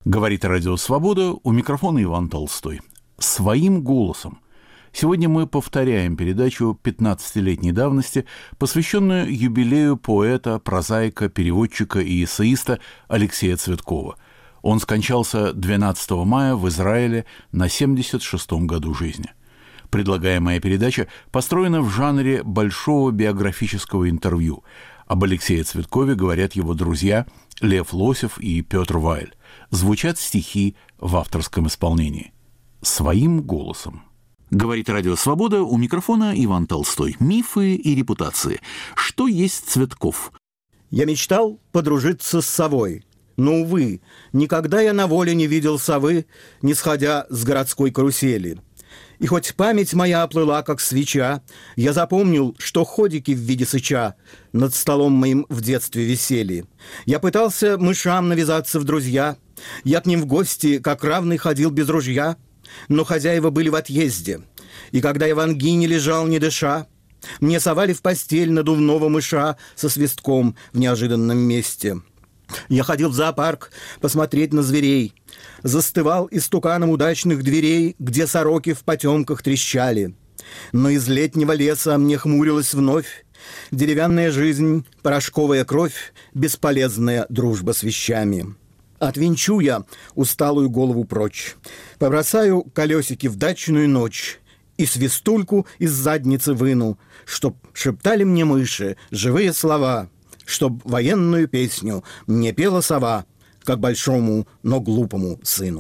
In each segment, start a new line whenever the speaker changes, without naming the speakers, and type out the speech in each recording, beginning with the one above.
Говорит Радио Свобода, у микрофона Иван Толстой. Своим голосом. Сегодня мы повторяем передачу 15-летней давности, посвященную юбилею поэта, прозаика, переводчика и эссеиста Алексея Цветкова. Он скончался 12 мая в Израиле на 76-м году жизни. Предлагаемая передача построена в жанре большого биографического интервью. Об Алексее Цветкове говорят его друзья Лев Лосев и Петр Вайль. Звучат стихи в авторском исполнении. Своим голосом. Говорит Радио Свобода, у микрофона Иван Толстой. Мифы и репутации. Что есть Цветков?
Я мечтал подружиться с совой. Но, увы, никогда я на воле не видел совы, не сходя с городской карусели. И хоть память моя оплыла, как свеча, я запомнил, что ходики в виде сыча над столом моим в детстве висели. Я пытался мышам навязаться в друзья, я к ним в гости, как равный, ходил без ружья, но хозяева были в отъезде. И когда я в ангине лежал, не дыша, мне совали в постель надувного мыша со свистком в неожиданном месте. Я ходил в зоопарк посмотреть на зверей, застывал истуканом удачных дверей, где сороки в потемках трещали. Но из летнего леса мне хмурилась вновь деревянная жизнь, порошковая кровь, бесполезная дружба с вещами. Отвинчу я усталую голову прочь, побросаю колесики в дачную ночь и свистульку из задницы выну, чтоб шептали мне мыши живые слова, чтоб военную песню мне пела сова, как большому, но глупому сыну.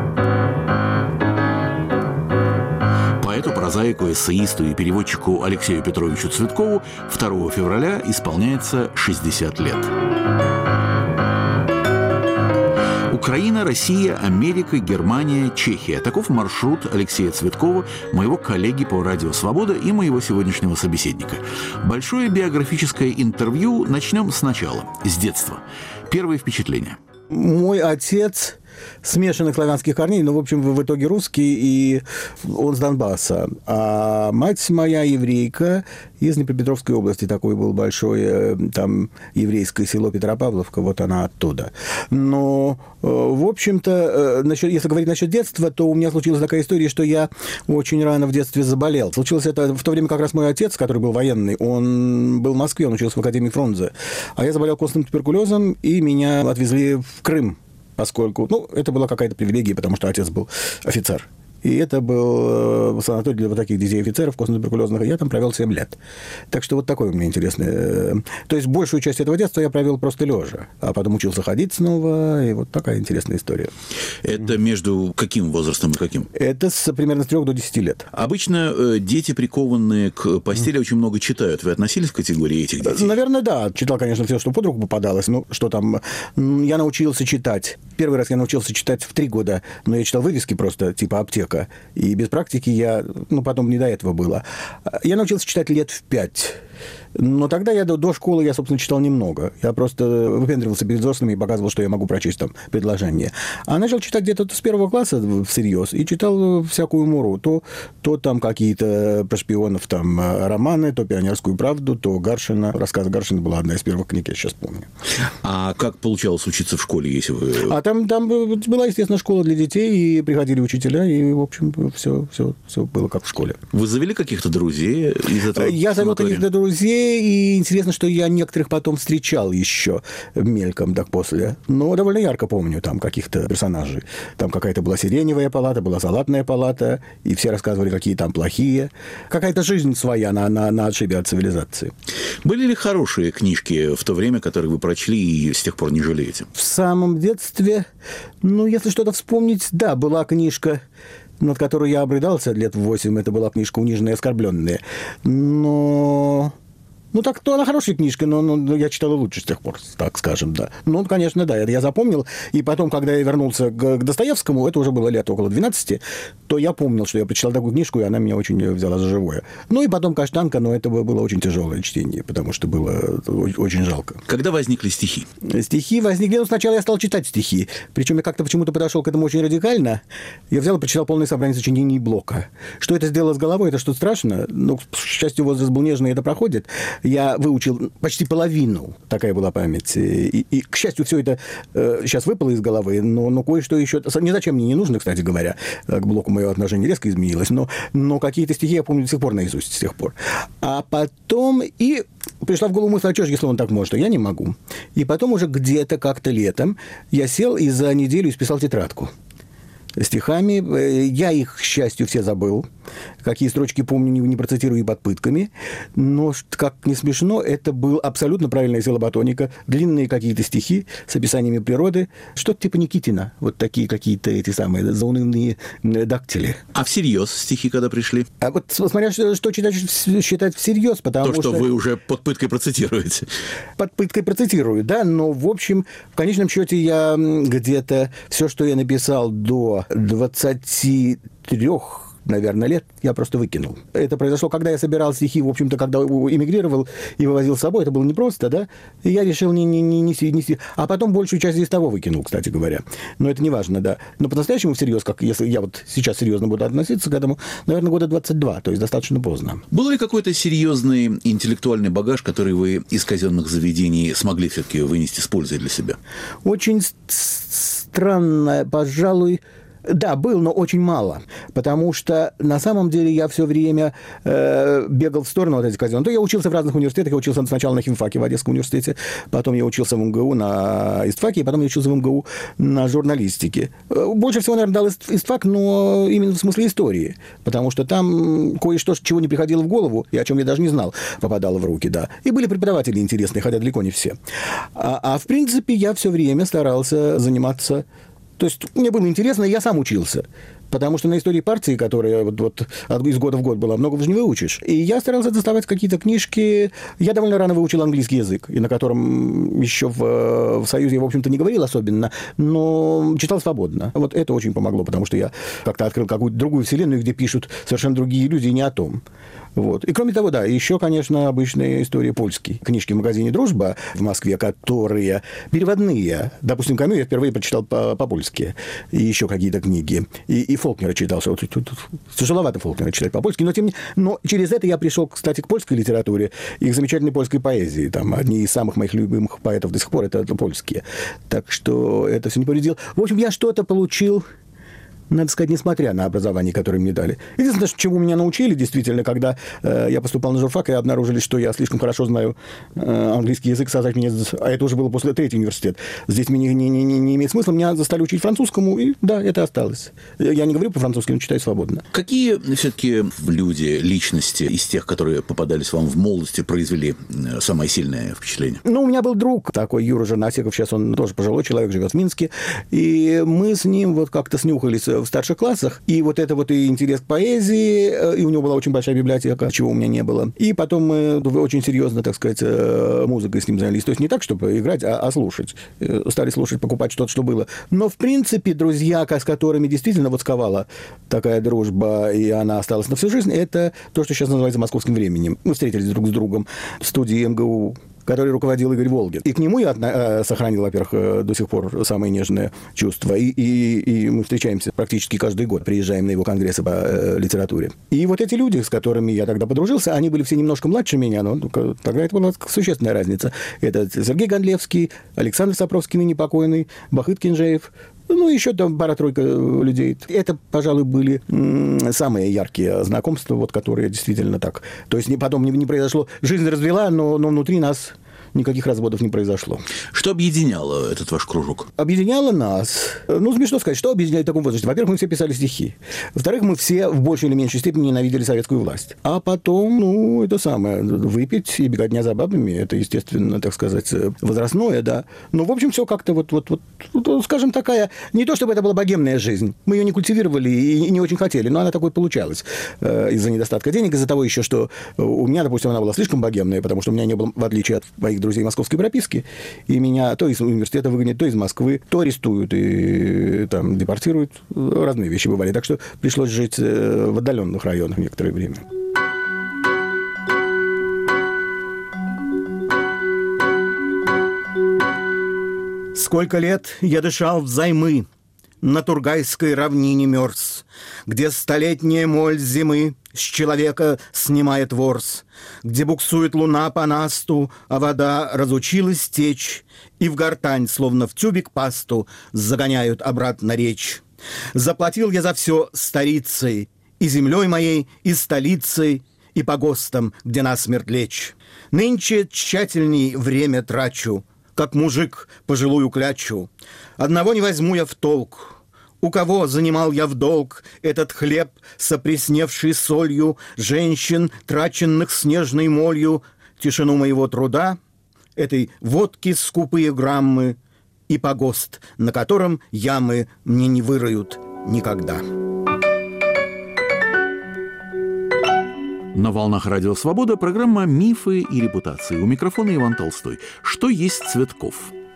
Поэту, прозаику, эссеисту и переводчику Алексею Петровичу Цветкову 2 февраля исполняется 60 лет. Украина, Россия, Америка, Германия, Чехия. Таков маршрут Алексея Цветкова, моего коллеги по Радио Свобода и моего сегодняшнего собеседника. Большое биографическое интервью начнем сначала, с детства. Первые впечатления.
Мой отец смешанных славянских корней, но, в общем, в итоге русский, и он с Донбасса. А мать моя еврейка из Днепропетровской области. Такое было большое там еврейское село Петропавловка, вот она оттуда. Но, в общем-то, если говорить насчет детства, то у меня случилась такая история, что я очень рано в детстве заболел. Случилось это в то время, как раз мой отец, который был военный, он был в Москве, он учился в Академии Фрунзе. А я заболел костным туберкулезом, и меня отвезли в Крым, поскольку, это была какая-то привилегия, потому что отец был офицер. И это был санаторий для вот таких детей-офицеров костно-туберкулезных, и я там провел 7 лет. Так что вот такое у меня интересное. То есть большую часть этого детства я провел просто лежа, а потом учился ходить снова, и вот такая интересная история.
Это между каким возрастом и каким?
Это примерно с 3 до 10 лет.
Обычно дети, прикованные к постели, очень много читают. Вы относились к категории этих детей?
Наверное, да. Читал, конечно, все, что под руку попадалось. Что там? Я научился читать. Первый раз я научился читать в 3 года, но я читал вывески просто, типа аптека. И без практики я... потом не до этого было. Я научился читать лет в 5. Но тогда я до школы, я, собственно, читал немного. Я просто выпендривался перед взрослыми и показывал, что я могу прочесть там предложение. А начал читать где-то с 1 класса всерьез. И читал всякую муру. То там какие-то про шпионов там романы, то «Пионерскую правду», то Гаршина. Рассказ Гаршина была одна из первых книг, я сейчас помню.
А как получалось учиться в школе, если вы...
А там была, естественно, школа для детей, и приходили учителя, и, в общем, все было как в школе.
Вы завели каких-то друзей из этого?
Я завел каких-то друзей, и интересно, что я некоторых потом встречал еще мельком, так после. Но довольно ярко помню там каких-то персонажей. Там какая-то была сиреневая палата, была салатная палата, и все рассказывали, какие там плохие. Какая-то жизнь своя на отшибе от цивилизации.
Были ли хорошие книжки в то время, которые вы прочли и с тех пор не жалеете?
В самом детстве, если что-то вспомнить, да, была книжка, над которой я обрыдался лет в 8, это была книжка «Униженные и оскорбленные». Но... то она хорошая книжка, но я читал и лучше с тех пор, так скажем, да. Конечно, да, это я запомнил. И потом, когда я вернулся к Достоевскому, это уже было лет около 12, то я помнил, что я прочитал такую книжку, и она меня очень взяла за живое. И потом «Каштанка», но это было очень тяжелое чтение, потому что было очень жалко.
Когда возникли стихи?
Стихи возникли... сначала я стал читать стихи. Причем я как-то почему-то подошел к этому очень радикально. Я взял и прочитал полное собрание сочинений Блока. Что это сделало с головой, это что-то страшно. К счастью, возраст был нежный, и это проходит. я выучил почти половину. Такая была память. И к счастью, все это сейчас выпало из головы, но кое-что еще... Ни зачем мне не нужно, кстати говоря. К блоку мое отношение резко изменилось, но какие-то стихи я помню до сих пор наизусть, с тех пор. А потом и пришла в голову мысль, а что ж, если он так может, а я не могу. И потом уже где-то как-то летом я сел и за неделю исписал тетрадку стихами. Я их, к счастью, все забыл. Какие строчки помню, не процитирую и под пытками. Но, как не смешно, это был абсолютно правильная силоботоника. Длинные какие-то стихи с описаниями природы. Что-то типа Никитина. Вот такие какие-то эти самые заунывные дактили.
А всерьез стихи когда пришли?
А вот смотря что считать всерьез, потому
что вы уже под пыткой процитируете. Под
пыткой процитирую, да. Но, в общем, в конечном счете я где-то все, что я написал до 23, наверное, лет, я просто выкинул. Это произошло, когда я собирал стихи, в общем-то, когда эмигрировал и вывозил с собой. Это было непросто, да? И я решил не нести. А потом большую часть из того выкинул, кстати говоря. Но это не важно, да. Но по-настоящему всерьез, как если я вот сейчас серьезно буду относиться к этому, наверное, года 22, то есть достаточно поздно.
Был ли какой-то серьезный интеллектуальный багаж, который вы из казенных заведений смогли все-таки вынести с пользой для себя?
Очень странно, пожалуй. Да, был, но очень мало, потому что на самом деле я все время бегал в сторону от этих казенных. То я учился в разных университетах, я учился сначала на химфаке в Одесском университете, потом я учился в МГУ на истфаке, и потом я учился в МГУ на журналистике. Больше всего, наверное, дал истфак, но именно в смысле истории, потому что там кое-что, чего не приходило в голову, и о чем я даже не знал, попадало в руки, да. И были преподаватели интересные, хотя далеко не все. А в принципе, я все время старался заниматься. То есть мне было интересно, и я сам учился. Потому что на истории партии, которая вот из года в год была, много же не выучишь. И я старался доставать какие-то книжки. Я довольно рано выучил английский язык, и на котором еще в Союзе я, в общем-то, не говорил особенно, но читал свободно. Вот это очень помогло, потому что я как-то открыл какую-то другую вселенную, где пишут совершенно другие люди, и не о том. Вот. И кроме того, да, еще, конечно, обычная история польский. Книжки в магазине «Дружба» в Москве, которые переводные. Допустим, Камю я впервые прочитал по-польски. И еще какие-то книги. И Фолкнера читал. Тяжеловато Фолкнера читать по-польски. Но через это я пришел, кстати, к польской литературе и к замечательной польской поэзии. Там одни из самых моих любимых поэтов до сих пор это польские. Так что это все не повредило. В общем, я что-то получил, надо сказать, несмотря на образование, которое мне дали. Единственное, чему меня научили, действительно, когда я поступал на журфак, и обнаружили, что я слишком хорошо знаю английский язык, создать меня... А это уже было после третий университет. Здесь мне не имеет смысла. Меня застали учить французскому, и да, это осталось. Я не говорю по-французски, но читаю свободно.
Какие все-таки люди, личности из тех, которые попадались вам в молодости, произвели самое сильное впечатление?
Ну, у меня был друг такой, Юра Жернасеков, сейчас он тоже пожилой человек, живет в Минске, и мы с ним вот как-то снюхались в старших классах, и вот это вот и интерес к поэзии, и у него была очень большая библиотека, чего у меня не было. И потом мы очень серьезно, так сказать, музыкой с ним занялись. То есть не так, чтобы играть, а слушать. Стали слушать, покупать что-то, что было. Но, в принципе, друзья, с которыми действительно вот сковала такая дружба, и она осталась на всю жизнь, это то, что сейчас называется московским временем. Мы встретились друг с другом в студии МГУ, который руководил Игорь Волгин. И к нему я сохранил, во-первых, до сих пор самые нежные чувства. И мы встречаемся практически каждый год, приезжаем на его конгрессы по литературе. И вот эти люди, с которыми я тогда подружился, они были все немножко младше меня, но тогда это была существенная разница. Это Сергей Гондлевский, Александр Сапровский, ныне покойный, Бахыт Кинжеев, ну, еще там пара-тройка людей. Это, пожалуй, были самые яркие знакомства, вот, которые действительно так. То есть потом не произошло. Жизнь развела, но внутри нас никаких разводов не произошло.
Что объединяло этот ваш кружок?
Объединяло нас... Ну, смешно сказать, что объединяет в таком возрасте. Во-первых, мы все писали стихи. Во-вторых, мы все в большей или меньшей степени ненавидели советскую власть. А потом, ну, это самое, выпить и беготня за бабами, это, естественно, так сказать, возрастное, да. Но, в общем, все как-то вот, скажем, такая... Не то, чтобы это была богемная жизнь. Мы ее не культивировали и не очень хотели, но она такой получалась из-за недостатка денег, из-за того еще, что у меня, допустим, она была слишком богемная, потому что у меня не было, в отличие от моих друзей, московской прописки, и меня то из университета выгонят, то из Москвы, то арестуют и там депортируют. Разные вещи бывали. Так что пришлось жить в отдаленных районах некоторое время. Сколько лет я дышал взаймы, на Тургайской равнине мерз, где столетняя моль зимы с человека снимает ворс, где буксует луна по насту, а вода разучилась течь, и в гортань, словно в тюбик пасту, загоняют обратно речь. Заплатил я за все старицей, и землей моей, и столицей, и погостом, где насмерть лечь. Нынче тщательней время трачу, как мужик пожилую клячу. Одного не возьму я в толк. У кого занимал я в долг этот хлеб, сопресневший солью, женщин, траченных снежной молью, тишину моего труда, этой водки скупые граммы и погост, на котором ямы мне не выроют никогда.
На волнах Радио Свобода программа «Мифы и репутации». У микрофона Иван Толстой. Что есть Цветков?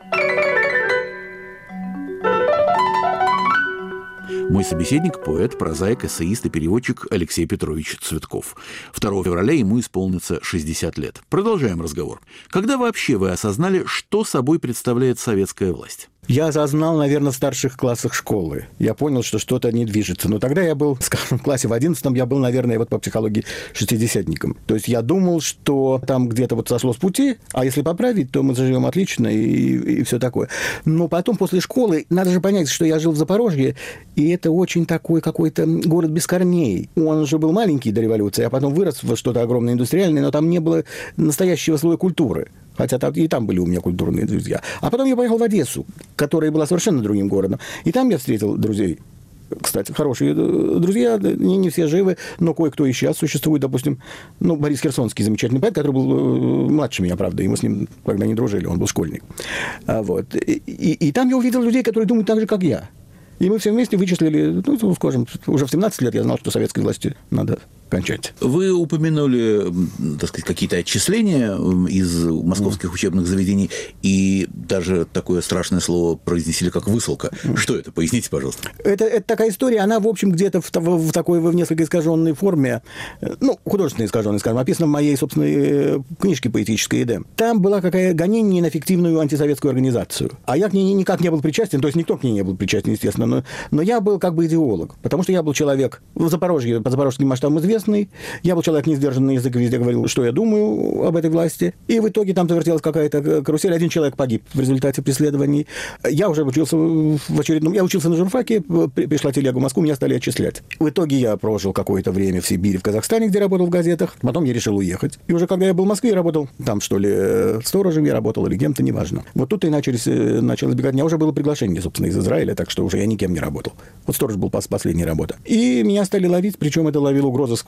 Мой собеседник – поэт, прозаик, эссеист и переводчик Алексей Петрович Цветков. 2 февраля ему исполнится 60 лет. Продолжаем разговор. Когда вообще вы осознали, что собой представляет советская власть?
Я осознал, наверное, в старших классах школы. Я понял, что что-то не движется. Но тогда я был, скажем, в классе в 11-м, я был, наверное, вот по психологии шестидесятником. То есть я думал, что там где-то вот сошло с пути, а если поправить, то мы заживем отлично и все такое. Но потом, после школы, надо же понять, что я жил в Запорожье, и это очень такой какой-то город без корней. Он же был маленький до революции, а потом вырос во что-то огромное индустриальное, но там не было настоящего слоя культуры. Хотя и там были у меня культурные друзья. А потом я поехал в Одессу, которая была совершенно другим городом. И там я встретил друзей. Кстати, хорошие друзья, не все живы, но кое-кто и сейчас существует. Допустим, Борис Херсонский, замечательный поэт, который был младше меня, правда, и мы с ним тогда не дружили, он был школьник. Вот. И там я увидел людей, которые думают так же, как я. И мы все вместе вычислили, скажем, уже в 17 лет я знал, что советской власти надо кончать.
Вы упомянули, так сказать, какие-то отчисления из московских учебных заведений, и даже такое страшное слово произнесли, как высылка. Что это? Поясните, пожалуйста.
Это такая история, она, в общем, где-то в такой, в несколько искаженной форме, художественной искаженной, скажем, описана в моей собственной книжке поэтической «Эдем». Там была какая гонение на фиктивную антисоветскую организацию. А я к ней никак не был причастен, то есть никто к ней не был причастен, естественно, но я был как бы идеолог, потому что я был человек в Запорожье, по запорожским масштабам известный, я был человек, не сдержанный язык, везде говорил, что я думаю об этой власти. И в итоге там завертелась какая-то карусель. Один человек погиб в результате преследований. Я уже учился в очередном... Я учился на журфаке, пришла телега в Москву, меня стали отчислять. В итоге я прожил какое-то время в Сибири, в Казахстане, где работал в газетах. Потом я решил уехать. И уже когда я был в Москве, я работал там, что ли, сторожем я работал или кем-то, неважно. Вот тут и начал избегать. У меня уже было приглашение, собственно, из Израиля, так что уже я никем не работал. Вот сторож был последняя работа. И меня стали ловить, причем это ловил угрозыск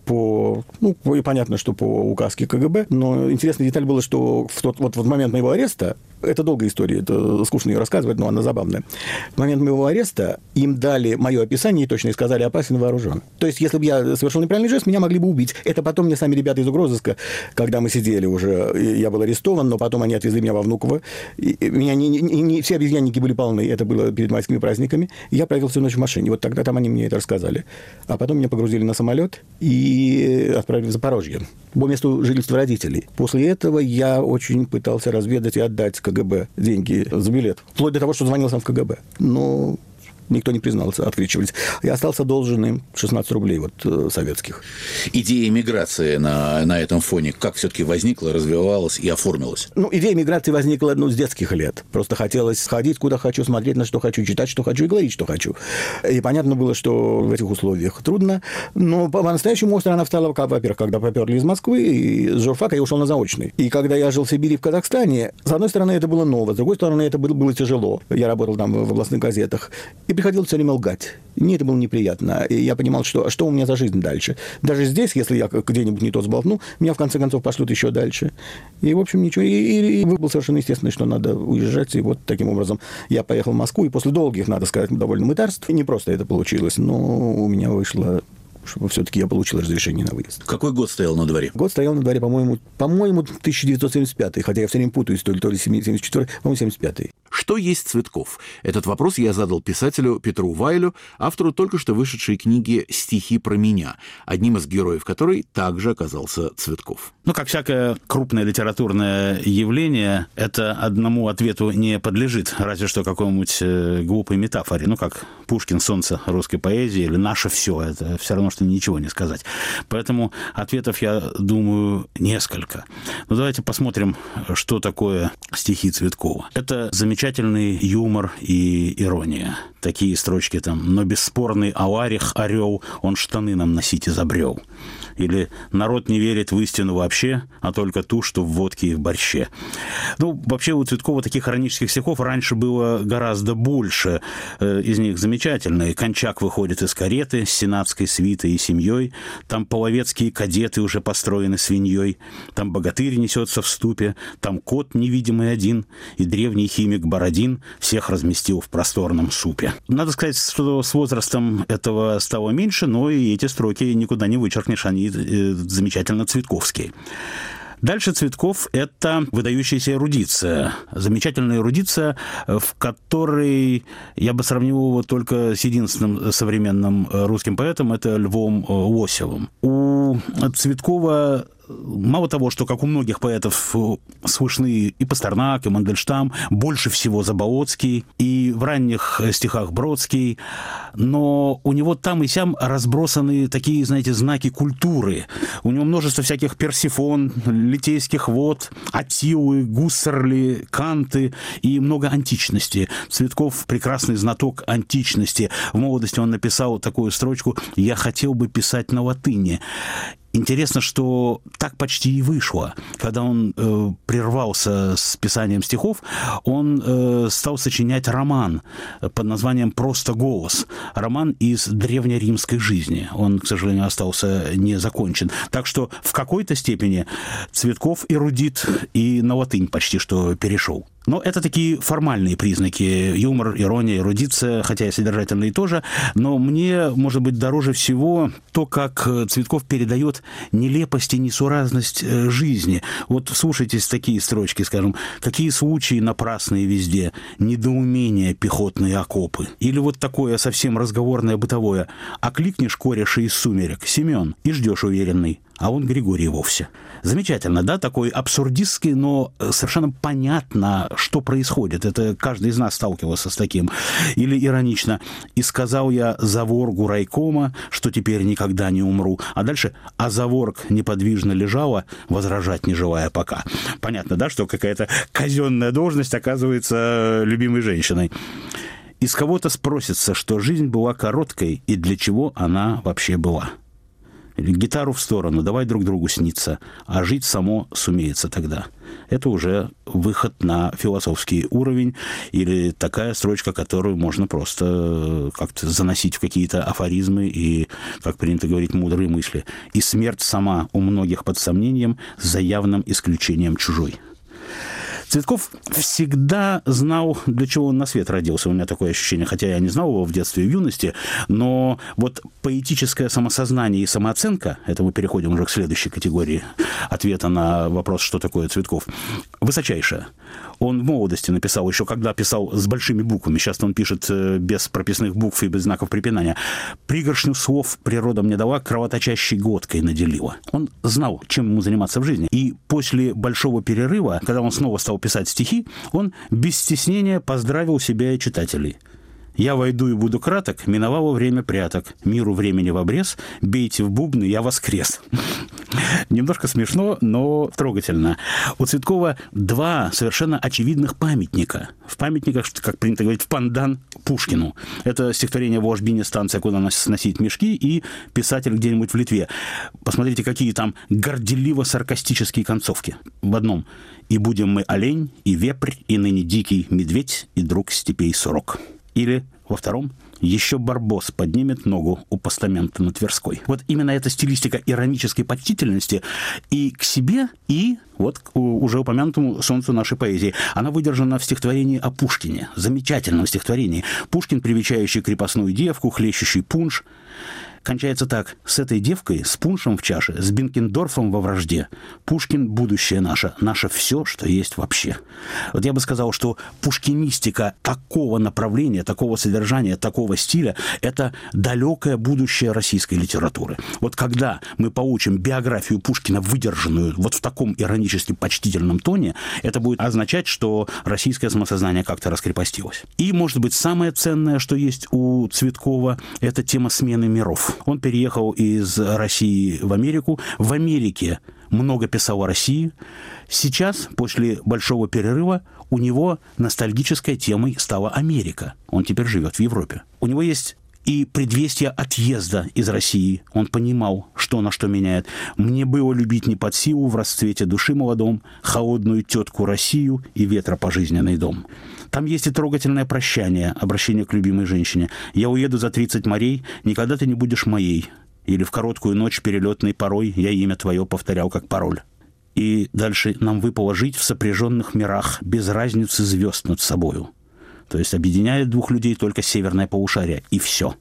и понятно, что по указке КГБ, но интересная деталь была, что в момент моего ареста, это долгая история, это скучно ее рассказывать, но она забавная. В момент моего ареста им дали мое описание и точно сказали: опасен, вооружен. То есть, если бы я совершил неправильный жест, меня могли бы убить. Это потом мне сами ребята из угрозыска, когда мы сидели уже, я был арестован, но потом они отвезли меня во Внуково. Меня не все обезьянники были полны, это было перед майскими праздниками. И я провел всю ночь в машине. Вот тогда там они мне это рассказали. А потом меня погрузили на самолет и отправили в Запорожье, по месту жительства родителей. После этого я очень пытался разведать и отдать КГБ деньги за билет. Вплоть до того, что звонил сам в КГБ. Но никто не признался, откричивались. Я остался должен им 16 рублей советских.
Идея миграции на этом фоне как все-таки возникла, развивалась и оформилась?
Идея миграции возникла с детских лет. Просто хотелось ходить, куда хочу, смотреть на что хочу, читать, что хочу и говорить, что хочу. И понятно было, что в этих условиях трудно. Но по-настоящему остро она встала, во-первых, когда поперли из Москвы, и с журфака я ушел на заочный. И когда я жил в Сибири, в Казахстане, с одной стороны, это было ново, с другой стороны, это было тяжело. Я работал там в областных газетах. И приходилось все время лгать. Мне это было неприятно. И я понимал, что у меня за жизнь дальше. Даже здесь, если я где-нибудь не то сболтну, меня в конце концов пошлют еще дальше. И, в общем, ничего. И было совершенно естественно, что надо уезжать. И вот таким образом я поехал в Москву. И после долгих, надо сказать, довольно мытарств, не просто это получилось, но у меня вышло, что все-таки я получил разрешение на выезд.
Какой год стоял на дворе?
Год стоял на дворе, по-моему, 1975, хотя я все время путаюсь, то ли 74, по-моему, 75.
Что есть Цветков? Этот вопрос я задал писателю Петру Вайлю, автору только что вышедшей книги «Стихи про меня», одним из героев которой также оказался Цветков.
Как всякое крупное литературное явление, это одному ответу не подлежит, разве что какой-нибудь глупой метафоре. Как Пушкин — солнце русской поэзии, или наше все. Это все равно, что ничего не сказать. Поэтому ответов, я думаю, несколько. Давайте посмотрим, что такое стихи Цветкова. Это замечательный юмор и ирония. Такие строчки там: «Но бесспорный аварих орел, он штаны нам носить изобрел». Или «Народ не верит в истину вообще, а только ту, что в водке и в борще». Вообще у Цветкова таких иронических стихов раньше было гораздо больше. Из них замечательные. «Кончак выходит из кареты с сенатской свитой и семьей», там половецкие кадеты уже построены свиньей, там богатырь несется в ступе, там кот невидимый один, и древний химик Бородин всех разместил в просторном супе. Надо сказать, что с возрастом этого стало меньше, но и эти строки никуда не вычеркнешь, они замечательно цветковские. Дальше Цветков — это выдающаяся эрудиция. Замечательная эрудиция, в которой я бы сравнил его только с единственным современным русским поэтом — это Львом Лосевым. У Цветкова мало того, что, как у многих поэтов, слышны и Пастернак, и Мандельштам, больше всего Заболоцкий, и в ранних стихах Бродский, но у него там и сям разбросаны такие, знаете, знаки культуры. У него множество всяких Персифон, Литейских вод, Аттилы, Гуссерли, Канты и много античности. Цветков — прекрасный знаток античности. В молодости он написал такую строчку: «Я хотел бы писать на латыни». Интересно, что так почти и вышло. Когда он прервался с писанием стихов, он стал сочинять роман под названием «Просто голос». Роман из древнеримской жизни. Он, к сожалению, остался не закончен. Так что в какой-то степени Цветков эрудит и на латынь почти что перешел. Но это такие формальные признаки: юмор, ирония, эрудиция, хотя и содержательные тоже. Но мне, может быть, дороже всего то, как Цветков передает нелепость и несуразность жизни. Слушайтесь такие строчки, скажем: «Какие случаи напрасные везде, недоумения пехотные окопы». Или такое совсем разговорное бытовое: «Окликнешь кореша из сумерек: Семен, и ждешь уверенный, а он Григорий вовсе». Замечательно, да? Такой абсурдистский, но совершенно понятно, что происходит. Это каждый из нас сталкивался с таким. Или иронично: «И сказал я заворгу райкома, что теперь никогда не умру». А дальше: «А заворг неподвижно лежала, возражать не желая пока». Понятно, да, что какая-то казенная должность оказывается любимой женщиной. «Из кого-то спросится, что жизнь была короткой, и для чего она вообще была». Или «Гитару в сторону, давай друг другу сниться, а жить само сумеется тогда». Это уже выход на философский уровень, или такая строчка, которую можно просто как-то заносить в какие-то афоризмы и, как принято говорить, мудрые мысли. «И смерть сама у многих под сомнением, за явным исключением чужой». Цветков всегда знал, для чего он на свет родился. У меня такое ощущение, хотя я не знал его в детстве и в юности, но поэтическое самосознание и самооценка, это мы переходим уже к следующей категории ответа на вопрос, что такое Цветков, высочайшая. Он в молодости написал, еще когда писал с большими буквами, сейчас он пишет без прописных букв и без знаков препинания: «Пригоршню слов природа мне дала, кровоточащей глоткой наделила». Он знал, чем ему заниматься в жизни. И после большого перерыва, когда он снова стал писать стихи, он без стеснения поздравил себя и читателей: «Я войду и буду краток, миновало время пряток, миру времени в обрез, бейте в бубны, я воскрес». Немножко смешно, но трогательно. У Цветкова два совершенно очевидных памятника. В памятниках, как принято говорить, в пандан Пушкину. Это стихотворение «В ложбине станция, куда нас сносить мешки», и «Писатель где-нибудь в Литве». Посмотрите, какие там горделиво-саркастические концовки. В одном: «И будем мы олень, и вепрь, и ныне дикий медведь, и друг степей сурок». Или во втором: «Еще барбос поднимет ногу у постамента на Тверской». Именно эта стилистика иронической почтительности и к себе, и к уже упомянутому солнцу нашей поэзии. Она выдержана в стихотворении о Пушкине, замечательном стихотворении. Пушкин, привечающий крепостную девку, хлещущий пунш. кончается так. С этой девкой, с пуншем в чаше, с Бенкендорфом во вражде. Пушкин – будущее наше все, что есть вообще. Вот я бы сказал, что пушкинистика такого направления, такого содержания, такого стиля – это далекое будущее российской литературы. Вот когда мы получим биографию Пушкина, выдержанную вот в таком иронически почтительном тоне, это будет означать, что российское самосознание как-то раскрепостилось. И, может быть, самое ценное, что есть у Цветкова, это тема смены миров. Он переехал из России в Америку. В Америке много писал о России. Сейчас, после большого перерыва, у него ностальгической темой стала Америка. Он теперь живет в Европе. У него есть и предвестие отъезда из России. Он понимал, что на что меняет. «Мне было любить не под силу, в расцвете души молодом, холодную тетку Россию и ветра пожизненный дом». Там есть и трогательное прощание, обращение к любимой женщине. «Я уеду за 30 морей, никогда ты не будешь моей». Или «В короткую ночь перелетной порой я имя твое повторял как пароль». И дальше: «Нам выпало жить в сопряженных мирах, без разницы звезд над собою». То есть объединяет двух людей только северное полушарие, и все.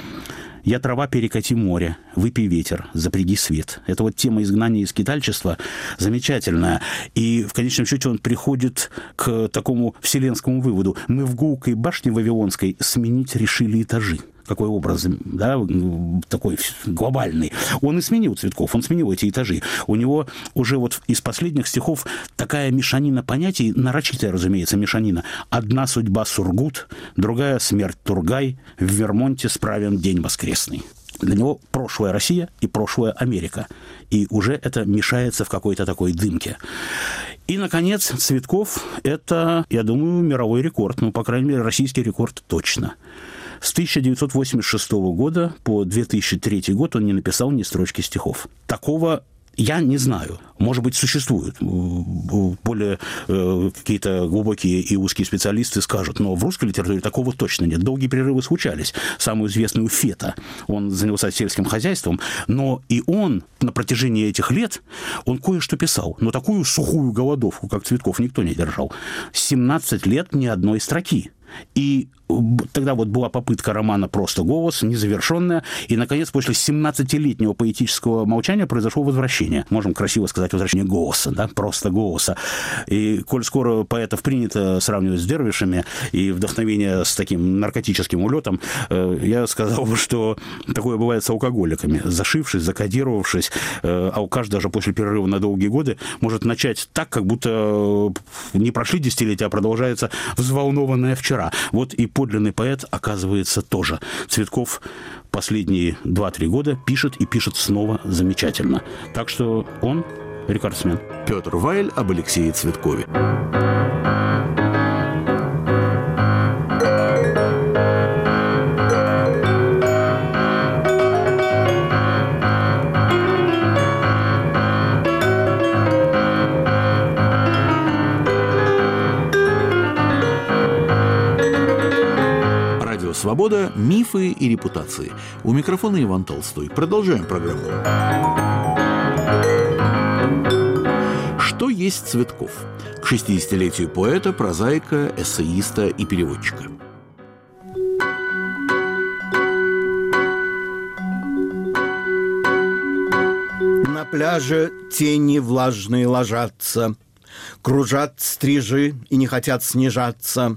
«Я трава, перекати море, выпей ветер, запряги свет». Это вот тема изгнания и скитальчества замечательная. И в конечном счете он приходит к такому вселенскому выводу. Мы в гулкой башне вавилонской сменить решили этажи. Какой образ, да, такой глобальный. Он и сменил Цветков, он сменил эти этажи. У него уже вот из последних стихов такая мешанина понятий, нарочитая, разумеется, мешанина. «Одна судьба Сургут, другая смерть Тургай, в Вермонте справим день воскресный». Для него прошлое Россия и прошлое Америка. И уже это мешается в какой-то такой дымке. И, наконец, Цветков – это, я думаю, мировой рекорд. Ну, по крайней мере, российский рекорд точно. С 1986 года по 2003 год он не написал ни строчки стихов. Такого я не знаю. Может быть, существуют. Более какие-то глубокие и узкие специалисты скажут, но в русской литературе такого точно нет. Долгие перерывы случались. Самый известный у Фета. Он занялся сельским хозяйством, но и он на протяжении этих лет, он кое-что писал. Но такую сухую голодовку, как Цветков, никто не держал. 17 лет ни одной строки. И тогда вот была попытка романа «Просто голос», незавершенная, и, наконец, после 17-летнего поэтического молчания произошло возвращение. Можем красиво сказать возвращение голоса, да, просто голоса. И коль скоро поэтов принято сравнивать с дервишами и вдохновение с таким наркотическим улетом, я сказал бы, что такое бывает с алкоголиками. Зашившись, закодировавшись, алкаш даже после перерыва на долгие годы может начать так, как будто не прошли десятилетия, а продолжается взволнованное вчера. Вот и подлинный поэт, оказывается, тоже. Цветков последние 2-3 года пишет и пишет снова замечательно. Так что он рекордсмен.
Петр Вайль об Алексее Цветкове. «Свобода. Мифы и репутации». У микрофона Иван Толстой. Продолжаем программу. Что есть Цветков? К 60-летию поэта, прозаика, эссеиста и переводчика.
На пляже тени влажные ложатся, кружат стрижи и не хотят снижаться.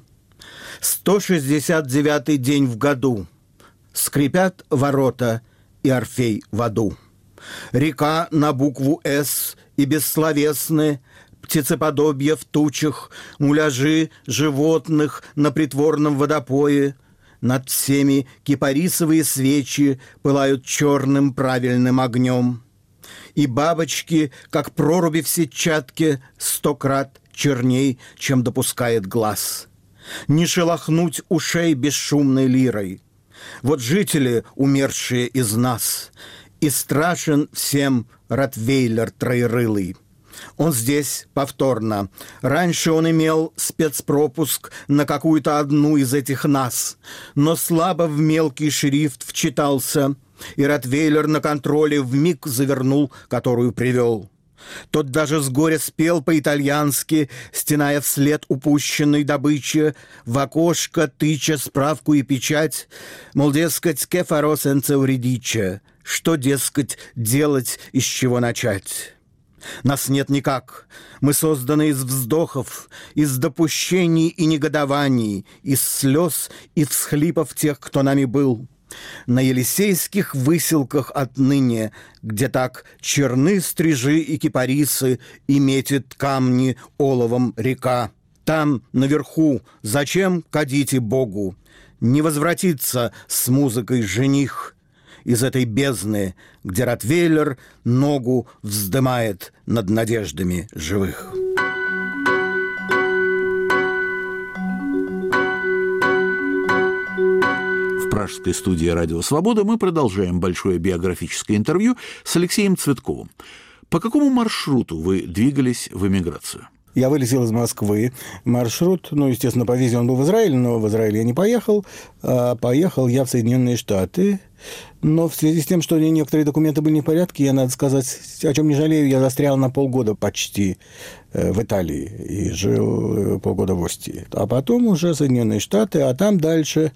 169-й день в году. Скрипят ворота, и Орфей в аду. Река на букву «С» и бессловесны, птицеподобья в тучах, муляжи животных на притворном водопое. Над всеми кипарисовые свечи пылают черным правильным огнем. И бабочки, как проруби в сетчатке, 100 крат черней, чем допускает глаз. Не шелохнуть ушей бесшумной лирой. Вот жители, умершие из нас, и страшен всем Ротвейлер троерылый. Он здесь повторно. Раньше он имел спецпропуск на какую-то одну из этих нас, но слабо в мелкий шрифт вчитался, и Ротвейлер на контроле вмиг завернул, которую привел. Тот даже с горя спел по-итальянски, стеная вслед упущенной добычи, в окошко тыча справку и печать, мол, дескать, «Ке фаро сенце уридиче», что, дескать, делать и с чего начать. Нас нет никак. Мы созданы из вздохов, из допущений и негодований, из слез и всхлипов тех, кто нами был. На Елисейских выселках отныне, где так черны стрижи и кипарисы, и метит камни оловом река. Там, наверху, зачем кадите Богу? Не возвратится с музыкой жених из этой бездны, где Ротвейлер ногу вздымает над надеждами живых.
В пражской студии «Радио Свобода» мы продолжаем большое биографическое интервью с Алексеем Цветковым. По какому маршруту вы двигались в эмиграцию?
Я вылетел из Москвы. Маршрут, естественно, по визе он был в Израиле, но в Израиль я не поехал. Поехал я в Соединенные Штаты. Но в связи с тем, что некоторые документы были не в порядке, я, надо сказать, о чем не жалею, я застрял на полгода почти в Италии и жил полгода в Остии. А потом уже Соединенные Штаты, а там дальше,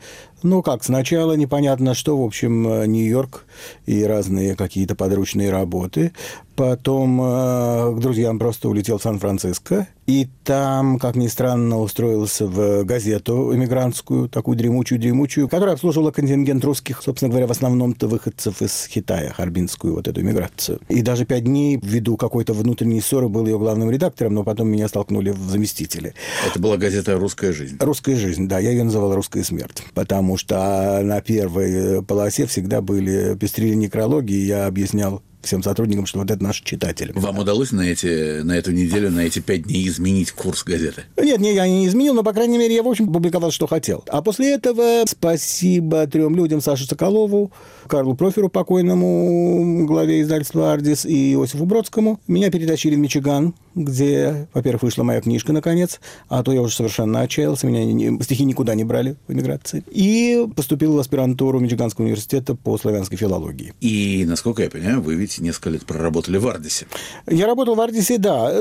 сначала непонятно что, в общем, Нью-Йорк и разные какие-то подручные работы. Потом к друзьям просто улетел в Сан-Франциско. И там, как ни странно, устроился в газету эмигрантскую, такую дремучую, которая обслуживала контингент русских, собственно говоря, в основном-то выходцев из Китая, харбинскую вот эту эмиграцию. И даже 5 дней ввиду какой-то внутренней ссоры был ее главным редактором, но потом меня столкнули в заместители.
Это была газета «Русская жизнь».
«Русская жизнь», да, я ее называл «Русская смерть», потому что на первой полосе всегда пестрили некрологи, и я объяснял всем сотрудникам, что вот это наши читатели.
Вам удалось на эту неделю, на эти 5 дней изменить курс газеты?
Нет, я не изменил, но, по крайней мере, я, в общем, публиковал, что хотел. А после этого спасибо 3 людям: Саше Соколову, Карлу Проферу, покойному, главе издательства «Ардис», и Иосифу Бродскому. Меня перетащили в Мичиган, где, во-первых, вышла моя книжка, наконец, а то я уже совершенно отчаялся, меня стихи никуда не брали в эмиграции. И поступил в аспирантуру Мичиганского университета по славянской филологии.
И, насколько я понимаю, вы ведь несколько лет проработали в «Ардисе».
Я работал в «Ардисе», да.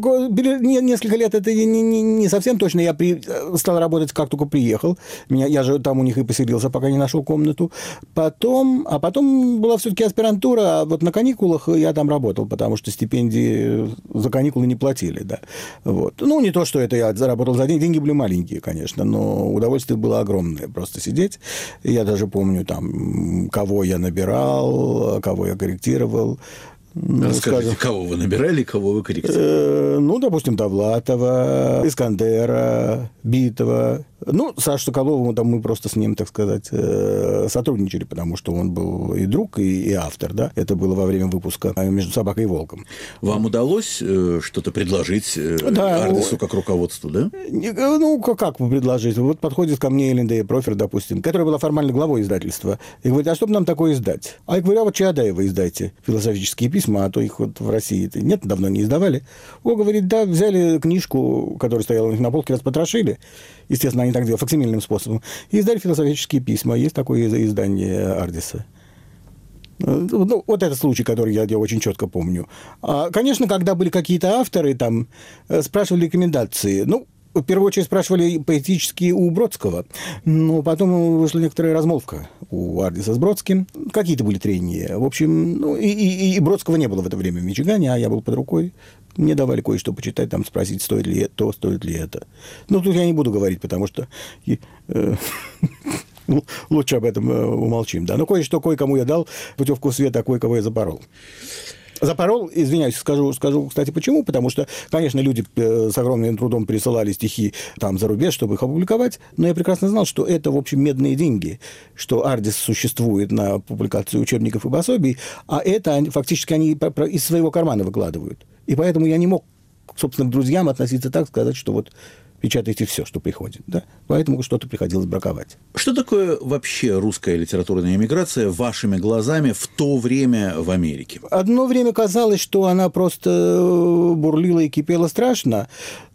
Несколько лет это не совсем точно. Я стал работать, как только приехал. Я же там у них и поселился, пока не нашел комнату. Потом была все-таки аспирантура, а вот на каникулах я там работал, потому что стипендии за каникулы не платили, да. Вот. Не то, что это я заработал за деньги. Деньги были маленькие, конечно, но удовольствие было огромное просто сидеть. Я даже помню там, кого я набирал, кого я корректировал.
Расскажите, кого вы набирали, кого вы корректировали?
Допустим, Довлатова, Искандера, Битова. Сашу Соколову мы просто с ним, так сказать, сотрудничали, потому что он был и друг, и автор, да. Это было во время выпуска «Между собакой и волком».
Вам удалось что-то предложить Ардису как руководству, да?
Как предложить? Вот подходит ко мне Элинда Профер, допустим, которая была формально главой издательства, и говорит: а что бы нам такое издать? А я говорю: а вот Чаадаева издайте, философические письма, а то их вот в России нет, давно не издавали. Говорит: да, взяли книжку, которая стояла у них на полке, распотрошили, естественно, они так делают факсимильным способом, и издали философические письма. Есть такое издание Ардиса. Вот этот случай, который я очень четко помню. Конечно, когда были какие-то авторы, там спрашивали рекомендации. В первую очередь спрашивали поэтические у Бродского, но потом вышла некоторая размолвка у Ардиса с Бродским. Какие-то были трения. В общем, и Бродского не было в это время в Мичигане, а я был под рукой. Мне давали кое-что почитать, там спросить, стоит ли то, стоит ли это. Тут я не буду говорить, потому что лучше об этом умолчим. Да. Но кое-кому я дал путевку в свет, а кое-кого я запорол. Запорол, извиняюсь, скажу, кстати, почему. Потому что, конечно, люди с огромным трудом пересылали стихи там за рубеж, чтобы их опубликовать, но я прекрасно знал, что это, в общем, медные деньги, что Ардис существует на публикацию учебников и пособий, а это фактически они из своего кармана выкладывают. И поэтому я не мог, собственно, к друзьям относиться так, сказать, что вот печатаете все, что приходит. Да? Поэтому что-то приходилось браковать.
Что такое вообще русская литературная эмиграция вашими глазами в то время в Америке?
Одно время казалось, что она просто бурлила и кипела страшно,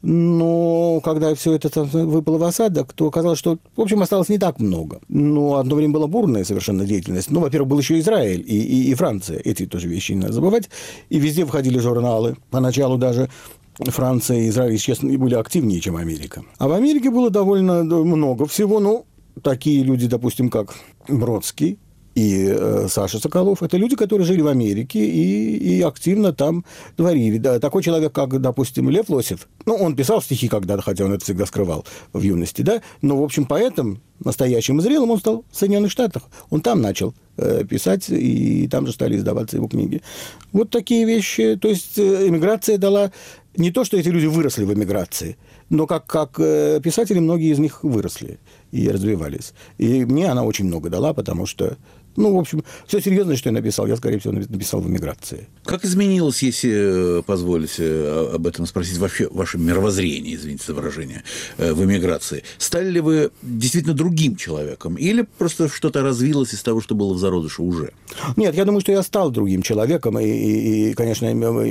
но когда все это выпало в осадок, то оказалось, что, в общем, осталось не так много. Но одно время была бурная совершенно деятельность. Ну, во-первых, был еще Израиль и Франция. Эти тоже вещи не надо забывать. И везде выходили журналы. Поначалу даже Франция и Израиль, честно, были активнее, чем Америка. А в Америке было довольно много всего. Ну, такие люди, допустим, как Бродский и Саша Соколов, это люди, которые жили в Америке и активно там творили. Да, такой человек, как, допустим, Лев Лосев, ну, он писал стихи когда-то, хотя он это всегда скрывал в юности, да, но, в общем, поэтом настоящим и зрелым он стал в Соединенных Штатах. Он там начал писать, и там же стали издаваться его книги. Вот такие вещи. То есть эмиграция дала не то, что эти люди выросли в эмиграции, но как писатели многие из них выросли и развивались. И мне она очень много дала, потому что, ну, в общем, все серьезное, что я написал, я, скорее всего, написал в эмиграции.
Как изменилось, если позволите об этом спросить, вообще ваше мировоззрение, извините за выражение, в эмиграции? Стали ли вы действительно другим человеком или просто что-то развилось из того, что было в зародыше уже?
Нет, я думаю, что я стал другим человеком, и, конечно,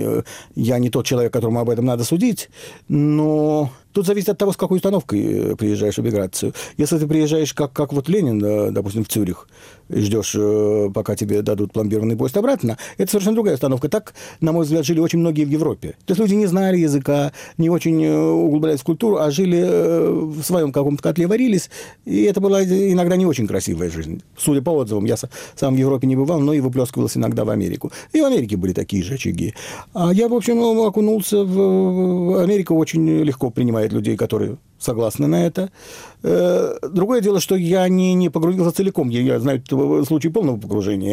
я не тот человек, которому об этом надо судить, но тут зависит от того, с какой установкой приезжаешь в эмиграцию. Если ты приезжаешь, как вот Ленин, допустим, в Цюрих, и ждешь, пока тебе дадут пломбированный поезд обратно, это совершенно другая установка. Так, на мой взгляд, жили очень многие в Европе. То есть люди не знали языка, не очень углублялись в культуру, а жили в своем каком-то котле, варились, и это была иногда не очень красивая жизнь. Судя по отзывам, я сам в Европе не бывал, но и выплескивался иногда в Америку. И в Америке были такие же очаги. А я, в общем, окунулся в Америку, очень легко принимает людей, которые согласны на это. Другое дело, что я не погрузился целиком. Я знаю случаи полного погружения.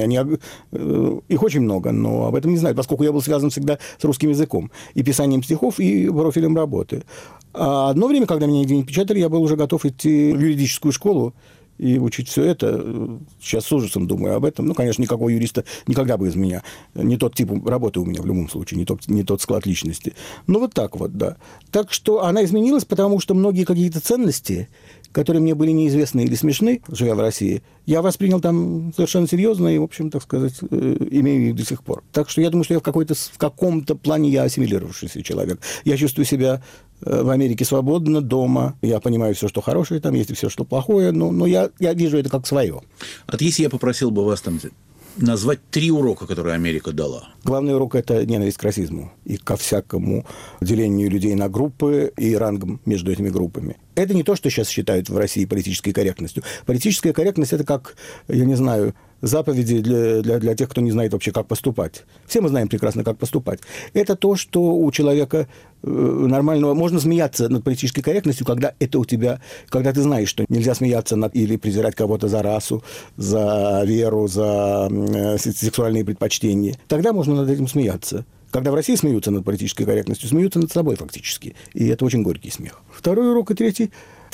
Их очень много, но об этом не знаю, поскольку я был связан всегда с русским языком. И писанием стихов, и профилем работы. А одно время, когда меня нигде не печатали, я был уже готов идти в юридическую школу и учить все это. Сейчас с ужасом думаю об этом. Ну, конечно, никакого юриста никогда бы из меня. Не тот тип работы у меня в любом случае, не тот склад личности. Ну, вот так вот, да. Так что она изменилась, потому что многие какие-то ценности, которые мне были неизвестны или смешны, живя в России, я воспринял там совершенно серьезно и, в общем, так сказать, имею их до сих пор. Так что я думаю, что я в каком-то плане я ассимилировавшийся человек. Я чувствую себя в Америке свободно, дома. Я понимаю все, что хорошее там есть, и все, что плохое, но я вижу это как свое.
А если я попросил бы вас там назвать 3 урока, которые Америка дала?
Главный урок – это ненависть к расизму и ко всякому делению людей на группы и рангам между этими группами. Это не то, что сейчас считают в России политической корректностью. Политическая корректность – это как, я не знаю, заповеди для тех, кто не знает вообще, как поступать. Все мы знаем прекрасно, как поступать. Это то, что у человека нормального... Можно смеяться над политической корректностью, когда это у тебя... Когда ты знаешь, что нельзя смеяться над или презирать кого-то за расу, за веру, за сексуальные предпочтения. Тогда можно над этим смеяться. Когда в России смеются над политической корректностью, смеются над собой фактически. И это очень горький смех. Второй урок и третий...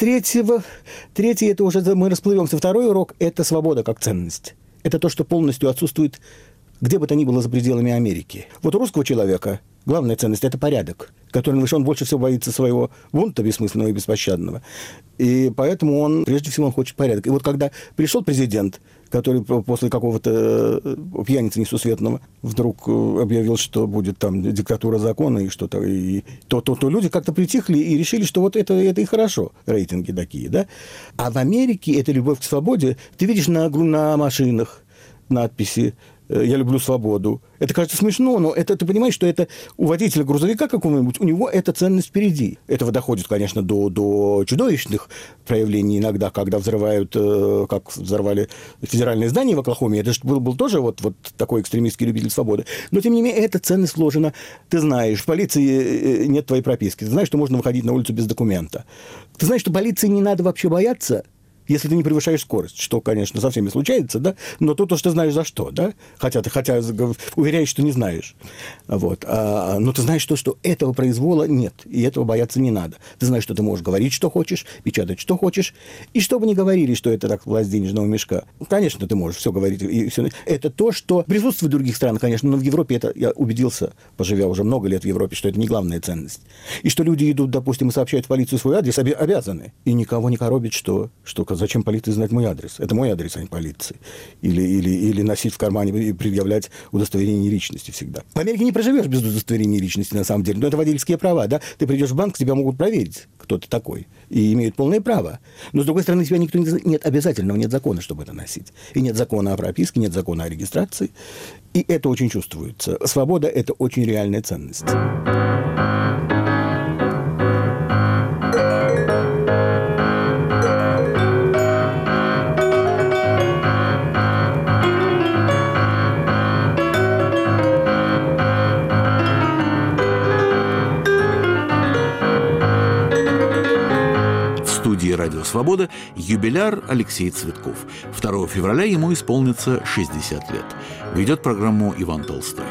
Третий, это уже мы расплывемся. Второй урок – это свобода как ценность. Это то, что полностью отсутствует где бы то ни было за пределами Америки. Вот у русского человека главная ценность – это порядок, который он больше всего боится своего бунта бессмысленного и беспощадного. И поэтому он, прежде всего, он хочет порядок. И вот когда пришел президент, который после какого-то пьяницы несусветного вдруг объявил, что будет там диктатура закона и что-то, и то люди как-то притихли и решили, что вот это и хорошо, рейтинги такие, да. А в Америке это любовь к свободе. Ты видишь на машинах надписи «Я люблю свободу». Это кажется смешно, но это ты понимаешь, что это у водителя грузовика какого-нибудь, у него эта ценность впереди. Этого доходит, конечно, до чудовищных проявлений иногда, когда взрывают, как взорвали федеральное здание в Оклахоме. Это же был тоже вот такой экстремистский любитель свободы. Но, тем не менее, эта ценность вложена. Ты знаешь, в полиции нет твоей прописки. Ты знаешь, что можно выходить на улицу без документа. Ты знаешь, что полиции не надо вообще бояться, если ты не превышаешь скорость, что, конечно, со всеми случается, да, но тут уж ты знаешь за что, да, хотя уверяешь, что не знаешь. Вот. Но ты знаешь то, что этого произвола нет, и этого бояться не надо. Ты знаешь, что ты можешь говорить, что хочешь, печатать, что хочешь, и что бы ни говорили, что это так власть денежного мешка. Конечно, ты можешь все говорить. И все. Это то, что присутствует в других странах, конечно, но в Европе это, я убедился, поживя уже много лет в Европе, что это не главная ценность. И что люди идут, допустим, и сообщают в полицию свой адрес, обязаны. И никого не коробит, что зачем полиции знать мой адрес? Это мой адрес, а не полиции. Или носить в кармане и предъявлять удостоверение личности всегда. В Америке не проживешь без удостоверения личности, на самом деле. Но это водительские права, да? Ты придешь в банк, тебя могут проверить, кто ты такой. И имеют полное право. Но, с другой стороны, тебя никто не... Нет обязательного, нет закона, чтобы это носить. И нет закона о прописке, нет закона о регистрации. И это очень чувствуется. Свобода – это очень реальная ценность.
«Радио Свобода» юбиляр Алексей Цветков. 2 февраля ему исполнится 60 лет. Ведет программу Иван Толстой.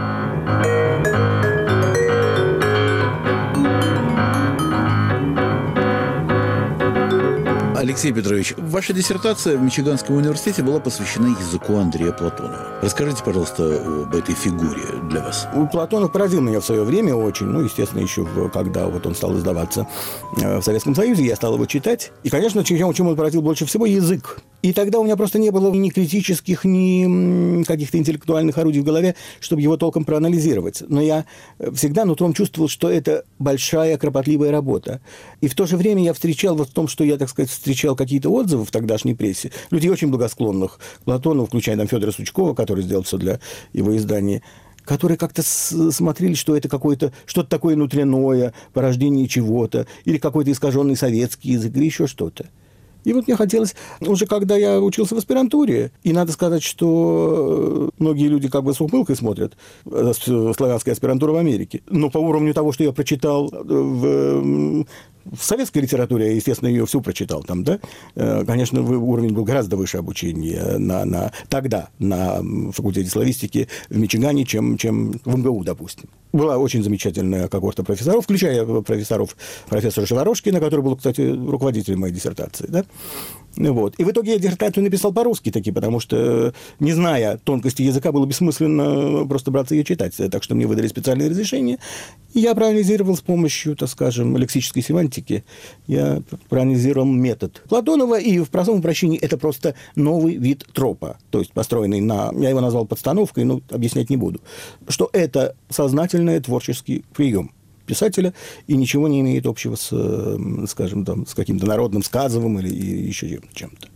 Алексей Петрович, ваша диссертация в Мичиганском университете была посвящена языку Андрея Платонова. Расскажите, пожалуйста, об этой фигуре для вас.
Платонов поразил меня в свое время очень. Естественно, еще когда он стал издаваться в Советском Союзе, я стал его читать. И, конечно, чем он поразил больше всего — язык. И тогда у меня просто не было ни критических, ни каких-то интеллектуальных орудий в голове, чтобы его толком проанализировать. Но я всегда нутром чувствовал, что это большая, кропотливая работа. И в то же время я встречал в том, что я, так сказать, встречал какие-то отзывы в тогдашней прессе, людей очень благосклонных к Платонову, включая там Федора Сучкова, который сделал все для его издания, которые как-то смотрели, что это что-то такое внутреннее, порождение чего-то, или какой-то искаженный советский язык, или еще что-то. И вот мне хотелось, уже когда я учился в аспирантуре, и надо сказать, что многие люди как бы с ухмылкой смотрят славянская аспирантура в Америке, но по уровню того, что я прочитал в советской литературе, я, естественно, ее всю прочитал там, да, конечно, уровень был гораздо выше обучения тогда на факультете славистики в Мичигане, чем в МГУ, допустим. Была очень замечательная когорта профессоров, включая профессора Шеворошкина, который был, кстати, руководителем моей диссертации, да. Вот. И в итоге я диссертацию написал по-русски таки, потому что, не зная тонкости языка, было бессмысленно просто браться ее читать. Так что мне выдали специальное разрешение. И я проанализировал с помощью, так скажем, лексической семантики, я проанализировал метод Платонова, и в простом обращении это просто новый вид тропа, то есть построенный я его назвал подстановкой, но объяснять не буду, что это сознательный творческий прием писателя и ничего не имеет общего с, скажем, там, с каким-то народным сказовым или еще чем-то.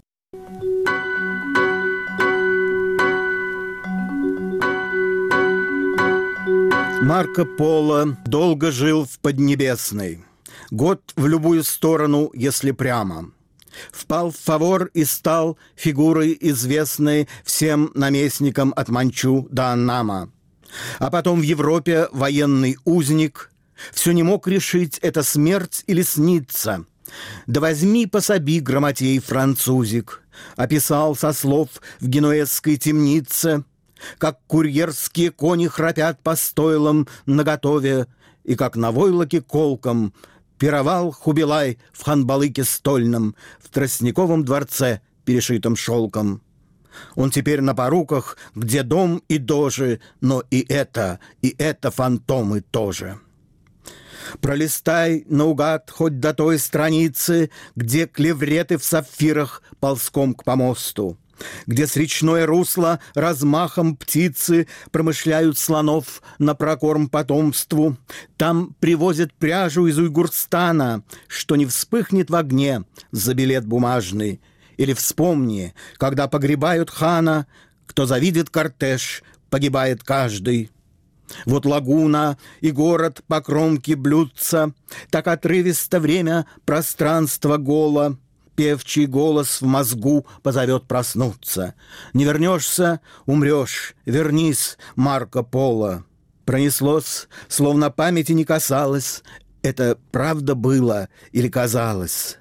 Марко Поло долго жил в Поднебесной. Год в любую сторону, если прямо. Впал в фавор и стал фигурой известной всем наместникам от Манчу до Аннама. А потом в Европе военный узник все не мог решить, это смерть или снится. Да возьми пособи, грамотей французик, описал со слов в генуэзской темнице, как курьерские кони храпят по стойлам наготове, и как на войлоке колком пировал Хубилай в ханбалыке стольном, в Тростниковом дворце, перешитом шелком. Он теперь на поруках, где дом и дожи, но и это фантомы тоже. Пролистай наугад хоть до той страницы, где клевреты в сапфирах ползком к помосту, где с речное русло размахом птицы промышляют слонов на прокорм потомству. Там привозят пряжу из Уйгурстана, что не вспыхнет в огне за билет бумажный. Или вспомни, когда погребают хана, кто завидит кортеж, погибает каждый. Вот лагуна и город по кромке блюдца, так отрывисто время пространство голо. Певчий голос в мозгу позовет проснуться. Не вернешься — умрешь, вернись, Марко Поло. Пронеслось, словно памяти не касалось, это правда было или казалось?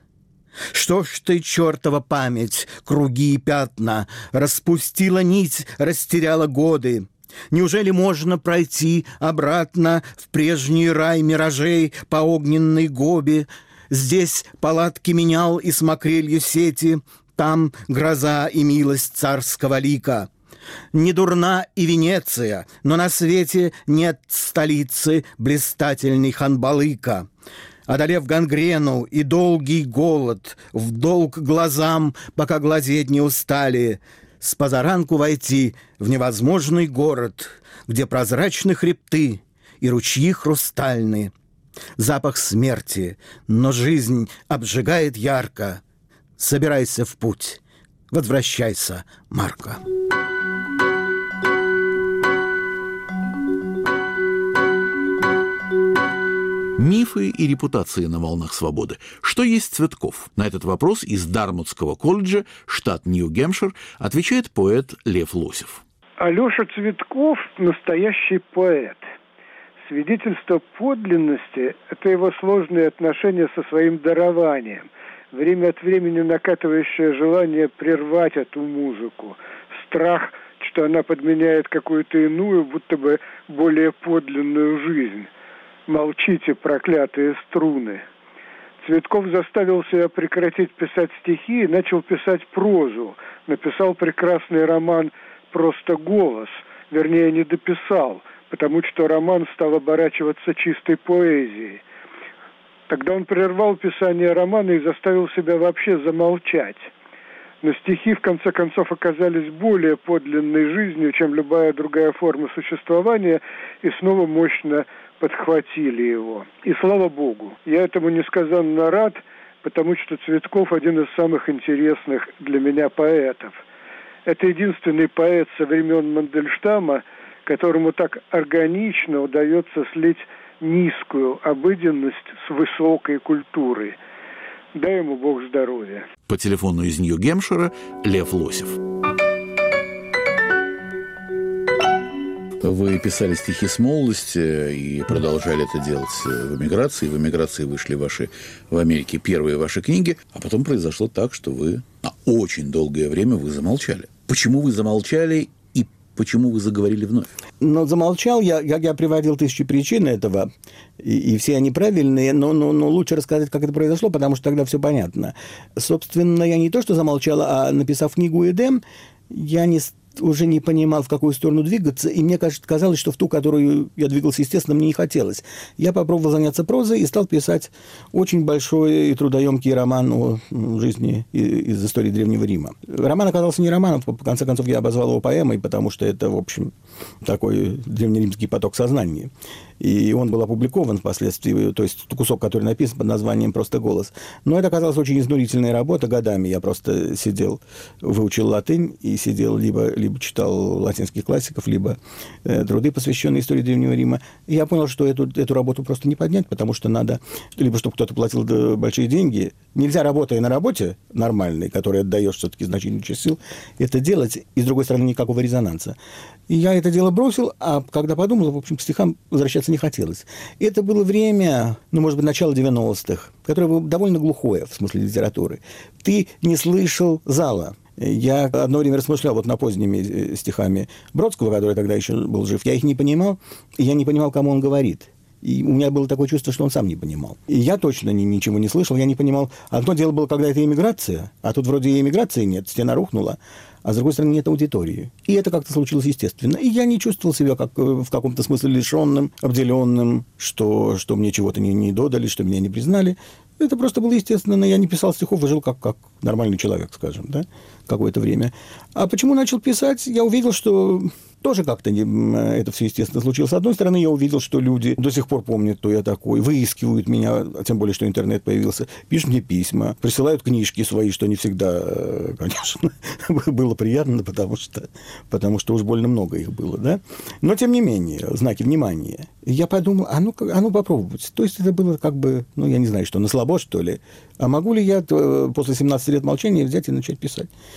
Что ж ты, чертова память, круги и пятна, распустила нить, растеряла годы? Неужели можно пройти обратно в прежний рай миражей по огненной гобе? Здесь палатки менял и с макрелью сети, там гроза и милость царского лика. Не дурна и Венеция, но на свете нет столицы блистательной Ханбалыка. Одолев гангрену и долгий голод, в долг глазам, пока глазеть не устали, с позаранку войти в невозможный город, где прозрачны хребты и ручьи хрустальные. Запах смерти, но жизнь обжигает ярко. Собирайся в путь, возвращайся, Марко.
Мифы и репутации на волнах свободы. Что есть Цветков? На этот вопрос из Дармутского колледжа, штат Нью-Гэмпшир, отвечает поэт Лев Лосев.
Алеша Цветков – настоящий поэт. Свидетельство подлинности – это его сложные отношения со своим дарованием, время от времени накатывающее желание прервать эту музыку, страх, что она подменяет какую-то иную, будто бы более подлинную жизнь. «Молчите, проклятые струны». Цветков заставил себя прекратить писать стихи и начал писать прозу. Написал прекрасный роман «Просто голос», вернее, не дописал, потому что роман стал оборачиваться чистой поэзией. Тогда он прервал писание романа и заставил себя вообще замолчать. Но стихи, в конце концов, оказались более подлинной жизнью, чем любая другая форма существования, и снова мощно подхватили его. И слава Богу, я этому несказанно рад, потому что Цветков один из самых интересных для меня поэтов. Это единственный поэт со времен Мандельштама, которому так органично удается слить низкую обыденность с высокой культурой. Дай ему Бог здоровья.
По телефону из Нью-Гэмпшира Лев Лосев. Вы писали стихи с молодости и продолжали это делать в эмиграции. В эмиграции вышли в Америке первые ваши книги, а потом произошло так, что вы на очень долгое время вы замолчали. Почему вы замолчали и почему вы заговорили вновь?
Но замолчал я приводил 1000 причин этого, и все они правильные, но лучше рассказать, как это произошло, потому что тогда все понятно. Собственно, я не то что замолчал, а написав книгу «Эдем», я уже не понимал, в какую сторону двигаться, и мне казалось, что в ту, которую я двигался, естественно, мне не хотелось. Я попробовал заняться прозой и стал писать очень большой и трудоемкий роман о жизни из истории Древнего Riма. Роман оказался не романом, в конце концов, я обозвал его поэмой, потому что это, в общем, такой древнеримский поток сознания. И он был опубликован впоследствии, то есть кусок, который написан под названием «Просто голос». Но это оказалась очень изнурительная работа годами. Я просто сидел, выучил латынь и сидел либо читал латинских классиков, либо труды, посвященные истории Древнего Рима. И я понял, что эту работу просто не поднять, потому что надо, либо чтобы кто-то платил большие деньги. Нельзя, работая на работе нормальной, которой отдаешь все-таки значительную часть сил, это делать, и, с другой стороны, никакого резонанса. И я это дело бросил, а когда подумал, в общем, к стихам возвращаться не хотелось. И это было время, может быть, начало 90-х, которое было довольно глухое в смысле литературы. Ты не слышал зала. Я одно время размышлял над поздними стихами Бродского, который тогда еще был жив. Я их не понимал, и я не понимал, кому он говорит. И у меня было такое чувство, что он сам не понимал. И я точно ничего не слышал, я не понимал. Одно дело было, когда это эмиграция, а тут вроде и эмиграции нет, стена рухнула, а с другой стороны нет аудитории. И это как-то случилось естественно. И я не чувствовал себя как в каком-то смысле лишенным, обделенным, что мне чего-то не додали, что меня не признали. Это просто было естественно. Я не писал стихов, жил как нормальный человек, скажем, да, какое-то время. А почему начал писать? Я увидел, что тоже как-то это все естественно случилось. С одной стороны, я увидел, что люди до сих пор помнят, кто я такой, выискивают меня, тем более, что интернет появился, пишут мне письма, присылают книжки свои, что не всегда, конечно, было приятно, потому что уж больно много их было, да. Но, тем не менее, знаки внимания. Я подумал, а ну попробовать. То есть это было как бы, я не знаю, что, на слабо, что ли. А могу ли я после 17 лет молчания взять и начать писать?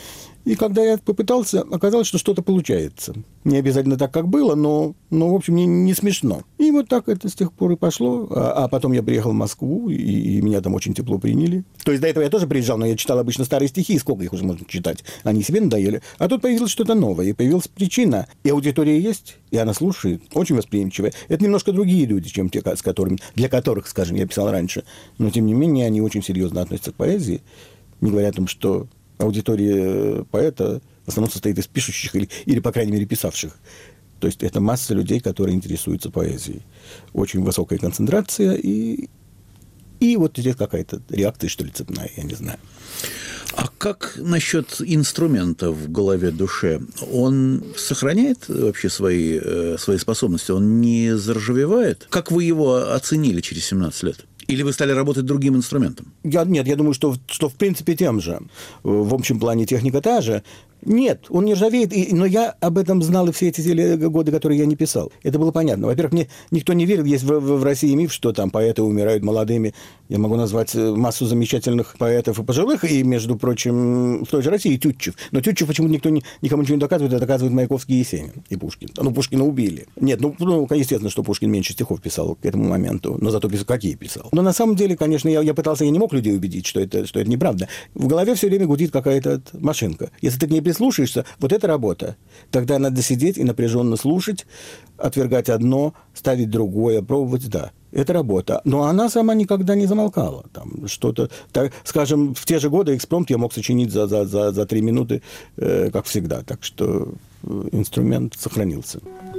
И когда я попытался, оказалось, что что-то получается. Не обязательно так, как было, но в общем, не смешно. И вот так это с тех пор и пошло. А потом я приехал в Москву, и меня там очень тепло приняли. То есть до этого я тоже приезжал, но я читал обычно старые стихи, сколько их уже можно читать. Они себе надоели. А тут появилось что-то новое, и появилась причина. И аудитория есть, и она слушает, очень восприимчивая. Это немножко другие люди, чем те, для которых, скажем, я писал раньше. Но, тем не менее, они очень серьезно относятся к поэзии, не говоря о том, что аудитория поэта в основном состоит из пишущих или, по крайней мере, писавших. То есть это масса людей, которые интересуются поэзией. Очень высокая концентрация, и вот здесь какая-то реакция, что ли, цепная, я не знаю.
А как насчет инструмента в голове, душе? Он сохраняет вообще свои способности? Он не заржавевает? Как вы его оценили через 17 лет? Или вы стали работать другим инструментом?
Нет, я думаю, что в принципе тем же. В общем плане техника та же. Нет, он не ржавеет, но я об этом знал и все эти годы, которые я не писал. Это было понятно. Во-первых, мне никто не верил. Есть в России миф, что там поэты умирают молодыми. Я могу назвать массу замечательных поэтов и пожилых, и, между прочим, в той же России Тютчев. Но Тютчев почему-то никому ничего не доказывает, это доказывает Маяковский и Есенин, и Пушкин. Пушкина убили. Нет, естественно, что Пушкин меньше стихов писал к этому моменту, но зато какие писал. Но на самом деле, конечно, я не мог людей убедить, что это неправда. В голове все время гудит какая-то машинка. Если ты к ней прислушаешься, вот это работа. Тогда надо сидеть и напряженно слушать, отвергать одно, ставить другое, пробовать, да. Это работа. Но она сама никогда не замолкала. Там что-то, так, скажем, в те же годы экспромт я мог сочинить за 3 минуты, как всегда. Так что инструмент сохранился.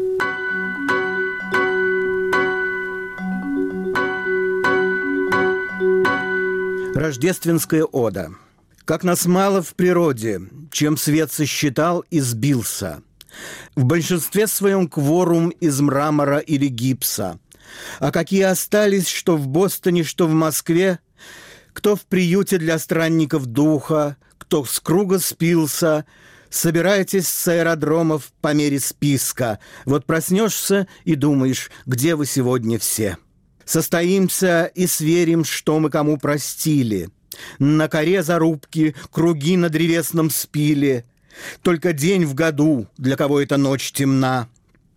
Рождественская ода. Как нас мало в природе, чем свет сосчитал и сбился. В большинстве своем кворум из мрамора или гипса. А какие остались, что в Бостоне, что в Москве, кто в приюте для странников духа, кто с круга спился, собирайтесь с аэродромов по мере списка. Вот проснешься и думаешь, где вы сегодня все. Состоимся и сверим, что мы кому простили. На коре зарубки, круги на древесном спиле. Только день в году, для кого эта ночь темна.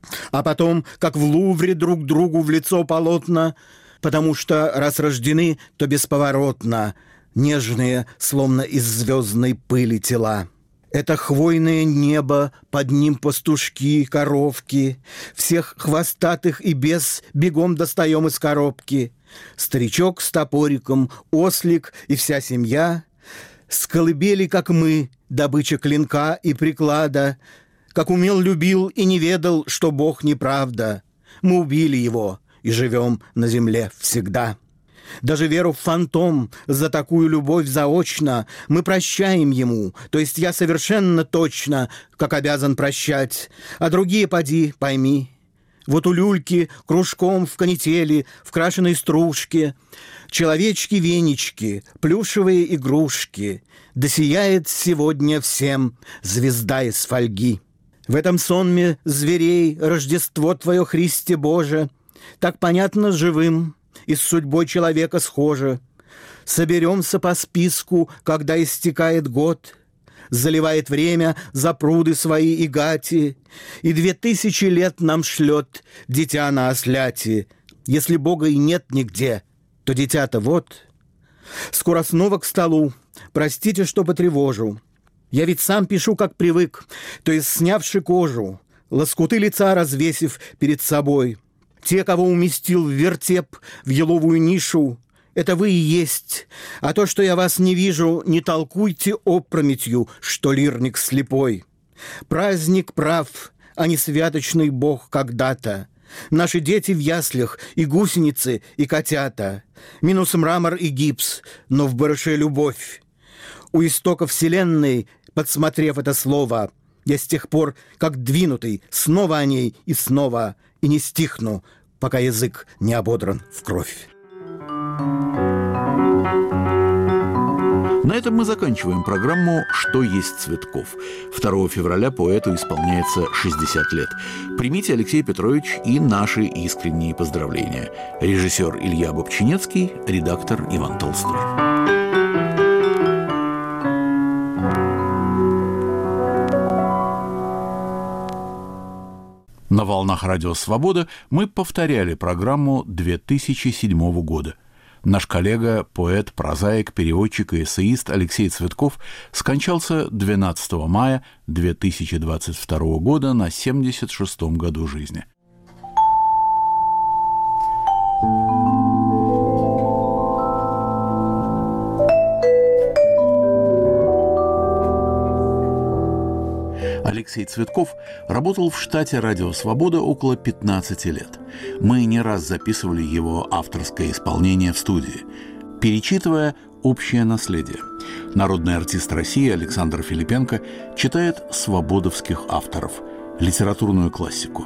А потом, как в Лувре, друг другу в лицо полотна, потому что, раз рождены, то бесповоротно, нежные, словно из звездной пыли тела. Это хвойное небо, под ним пастушки, коровки. Всех хвостатых и без бегом достаем из коробки. Старичок с топориком, ослик и вся семья. С колыбели, как мы, добыча клинка и приклада. Как умел, любил и не ведал, что Бог неправда. Мы убили его и живем на земле всегда. Даже веру в фантом за такую любовь заочно мы прощаем ему, то есть я совершенно точно, как обязан прощать, а другие поди, пойми. Вот у люльки кружком в канители, в крашеной стружке, человечки-венички, плюшевые игрушки, да сияет сегодня всем звезда из фольги. В этом сонме зверей Рождество Твое, Христе Боже, так понятно живым и с судьбой человека схоже. Соберемся по списку, когда истекает год, заливает время за пруды свои и гати, и 2000 лет нам шлет дитя на осляти. Если Бога и нет нигде, то дитя-то вот. Скоро снова к столу, простите, что потревожу. Я ведь сам пишу, как привык, то есть снявши кожу, лоскуты лица развесив перед собой. Те, кого уместил в вертеп, в еловую нишу, это вы и есть. А то, что я вас не вижу, не толкуйте опрометью, что лирник слепой. Праздник прав, а не святочный бог когда-то. Наши дети в яслях, и гусеницы, и котята. Минус мрамор и гипс, но в барыше любовь. У истока вселенной, подсмотрев это слово, я с тех пор, как двинутый, снова о ней и снова, и не стихну, пока язык не ободран в кровь.
На этом мы заканчиваем программу «Что есть Цветков». 2 февраля поэту исполняется 60 лет. Примите, Алексей Петрович, и наши искренние поздравления. Режиссер Илья Бобчинецкий, редактор Иван Толстой. На волнах «Радио Свобода» мы повторяли программу 2007 года. Наш коллега, поэт, прозаик, переводчик и эссеист Алексей Цветков скончался 12 мая 2022 года на 76-м году жизни. Алексей Цветков работал в штате «Радио Свобода» около 15 лет. Мы не раз записывали его авторское исполнение в студии, перечитывая «Общее наследие». Народный артист России Александр Филипенко читает свободовских авторов, литературную классику.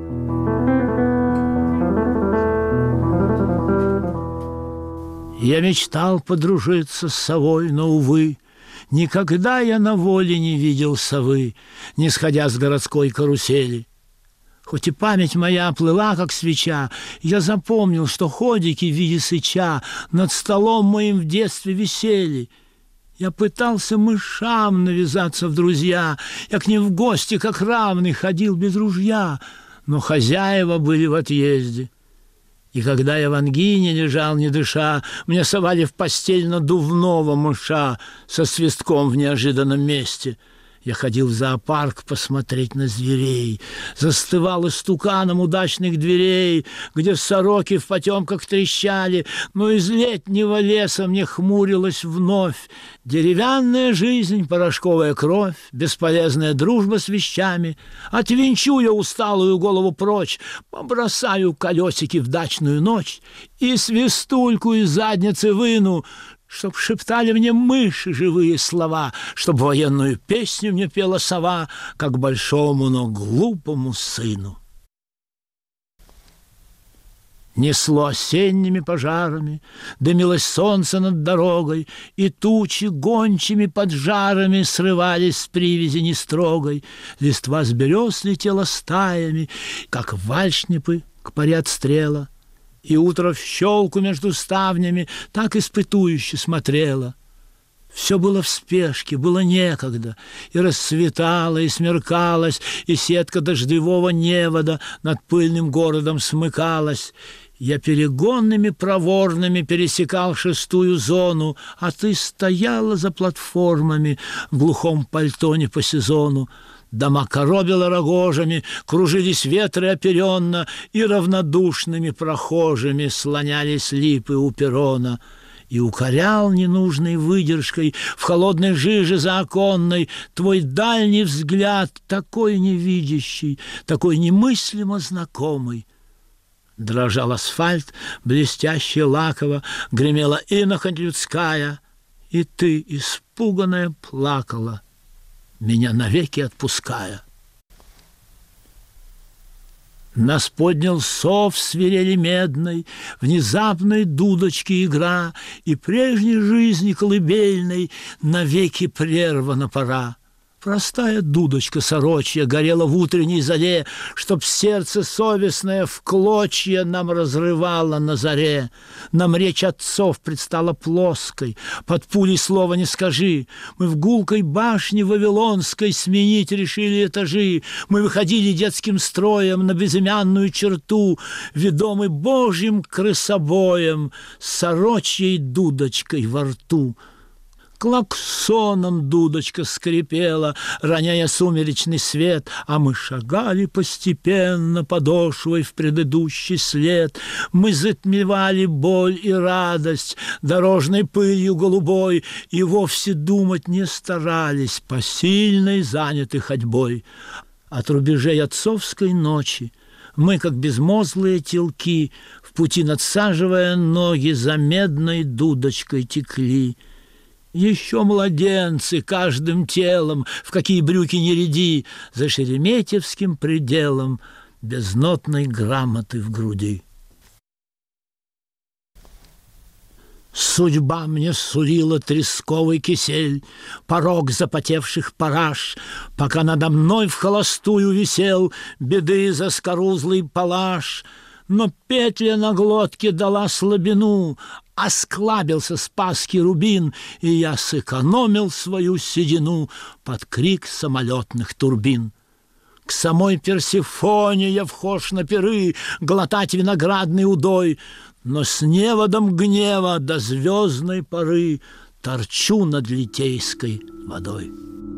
Я мечтал подружиться с совой, но, увы, никогда я на воле не видел совы, не сходя с городской карусели. Хоть и память моя плыла, как свеча, я запомнил, что ходики в виде сыча над столом моим в детстве висели. Я пытался мышам навязаться в друзья, я к ним в гости, как равный, ходил без ружья, но хозяева были в отъезде. И когда я в ангине лежал, не дыша, мне совали в постель надувного мыша со свистком в неожиданном месте. Я ходил в зоопарк посмотреть на зверей, застывал истуканом удачных дверей, где сороки в потемках трещали, но из летнего леса мне хмурилась вновь деревянная жизнь, порошковая кровь, бесполезная дружба с вещами. Отвинчу я усталую голову прочь, побросаю колесики в дачную ночь и свистульку из задницы выну, чтоб шептали мне мыши живые слова, чтоб военную песню мне пела сова, как большому, но глупому сыну. Несло осенними пожарами, дымилось солнце над дорогой, и тучи гончими поджарами срывались с привязи нестрогой. Листва с берез летела стаями, как вальшнепы к паре отстрела. И утро в щелку между ставнями так испытующе смотрело. Все было в спешке, было некогда, и расцветало, и смеркалось, и сетка дождевого невода над пыльным городом смыкалась. Я перегонными проворными пересекал шестую зону, а ты стояла за платформами в глухом пальто не по сезону. Дома коробило рогожами, кружились ветры оперенно, и равнодушными прохожими слонялись липы у перрона. И укорял ненужной выдержкой в холодной жиже заоконной твой дальний взгляд, такой невидящий, такой немыслимо знакомый. Дрожал асфальт, блестяще лаково, гремела инохоть людская, и ты, испуганная, плакала, меня навеки отпуская. Нас поднял сов свирели медной, внезапной дудочки игра, и прежней жизни колыбельной навеки прервана пора. Простая дудочка сорочья горела в утренней заре, чтоб сердце совестное в клочья нам разрывало на заре. Нам речь отцов предстала плоской, под пулей слова не скажи. Мы в гулкой башне вавилонской сменить решили этажи. Мы выходили детским строем на безымянную черту, ведомы Божьим крысобоем, с сорочьей дудочкой во рту. Клаксоном дудочка скрипела, роняя сумеречный свет, а мы шагали постепенно подошвой в предыдущий след. Мы затмевали боль и радость дорожной пылью голубой и вовсе думать не старались, посильной заняты ходьбой. От рубежей отцовской ночи мы, как безмозглые телки, в пути надсаживая ноги, за медной дудочкой текли. Еще младенцы каждым телом, в какие брюки не ряди, за шереметьевским пределом без нотной грамоты в груди. Судьба мне сулила тресковый кисель, порог запотевших параж, пока надо мной в холостую висел беды заскорузлый палаш. Но петля на глотке дала слабину, осклабился спасский рубин, и я сэкономил свою седину под крик самолетных турбин. К самой Персифоне я вхож на пиры, глотать виноградный удой, но с неводом гнева до звездной поры торчу над Литейской водой.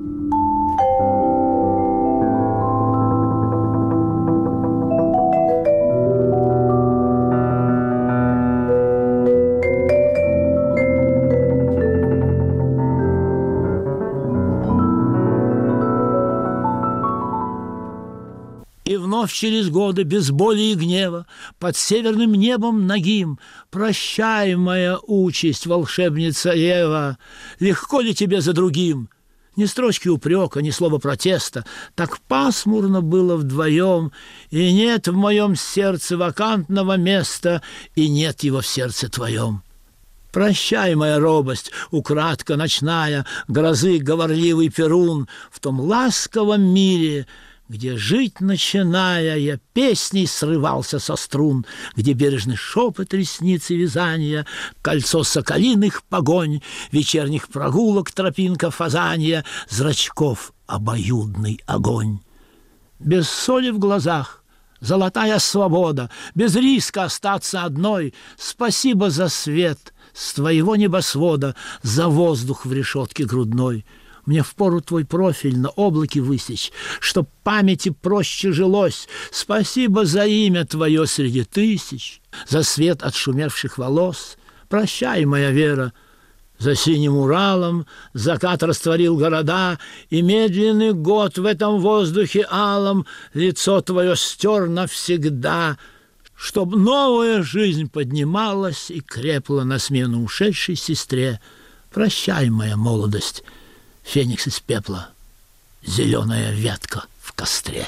И вновь через годы, без боли и гнева, под северным небом нагим, прощай, моя участь, волшебница Ева, легко ли тебе за другим? Ни строчки упрека, ни слова протеста, так пасмурно было вдвоем, и нет в моем сердце вакантного места, и нет его в сердце твоем. Прощай, моя робость, украдка ночная, грозы говорливый Перун, в том ласковом мире, где жить начиная, я песней срывался со струн, где бережный шепот ресниц и вязания, кольцо соколиных погонь, вечерних прогулок тропинка фазанья, зрачков обоюдный огонь. Без соли в глазах, золотая свобода, без риска остаться одной, спасибо за свет с твоего небосвода, за воздух в решетке грудной. Мне впору твой профиль на облаке высечь, чтоб памяти проще жилось. Спасибо за имя твое среди тысяч, за свет отшумевших волос. Прощай, моя вера, за синим Уралом закат растворил города, и медленный год в этом воздухе алом лицо твое стер навсегда, чтоб новая жизнь поднималась и крепла на смену ушедшей сестре. Прощай, моя молодость, феникс из пепла, зеленая ветка в костре.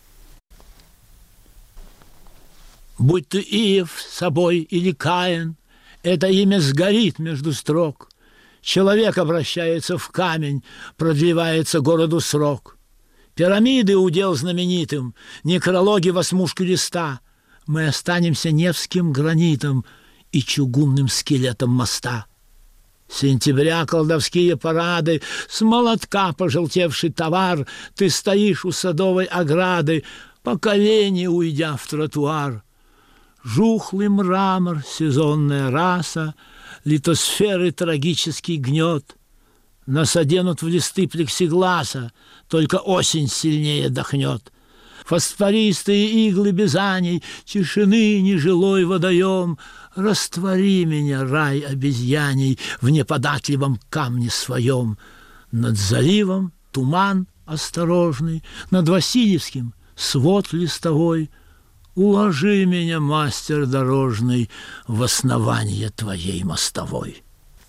Будь ты Иев собой или Каин, это имя сгорит между строк. Человек обращается в камень, продлевается городу срок. Пирамиды удел знаменитым, некрологи в осмушку листа. Мы останемся невским гранитом и чугунным скелетом моста. Сентября колдовские парады, с молотка пожелтевший товар, ты стоишь у садовой ограды, по колени уйдя в тротуар. Жухлый мрамор, сезонная раса, литосферы трагический гнет. Нас оденут в листы плексигласа, только осень сильнее дохнет. Фосфористые иглы бизаний, тишины нежилой водоем. Раствори меня, рай обезьяний, в неподатливом камне своем. Над заливом туман осторожный, над Васильевским свод листовой. Уложи меня, мастер дорожный, в основание твоей мостовой.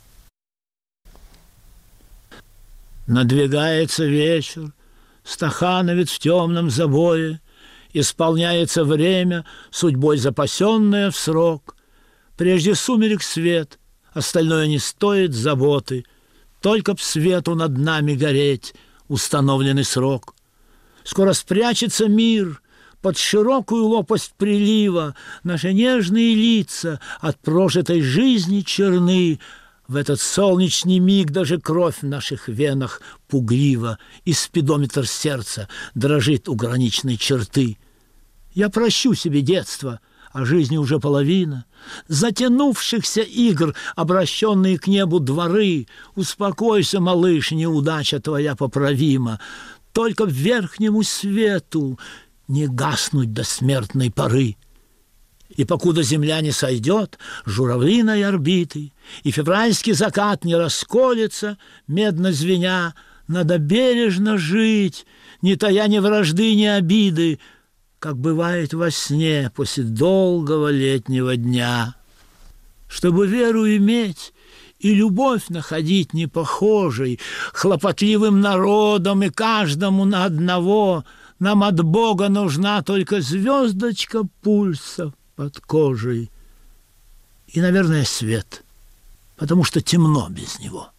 Надвигается вечер, стахановец в темном забое, исполняется время, судьбой запасенное в срок. Прежде сумерек свет, остальное не стоит заботы, только б свету над нами гореть установленный срок. Скоро спрячется мир под широкую лопасть прилива, наши нежные лица от прожитой жизни черны. В этот солнечный миг даже кровь в наших венах пугрива, и спидометр сердца дрожит у граничной черты. Я прощу себе детство, а жизни уже половина, затянувшихся игр, обращенные к небу дворы. Успокойся, малыш, неудача твоя поправима, только в верхнему свету не гаснуть до смертной поры. И покуда земля не сойдет журавлиной орбиты, и февральский закат не расколется, медно звеня, надо бережно жить, не тая ни вражды, ни обиды, как бывает во сне после долгого летнего дня. Чтобы веру иметь и любовь находить непохожей, хлопотливым народом и каждому на одного, нам от Бога нужна только звездочка пульса под кожей и, наверное, свет, потому что темно без него.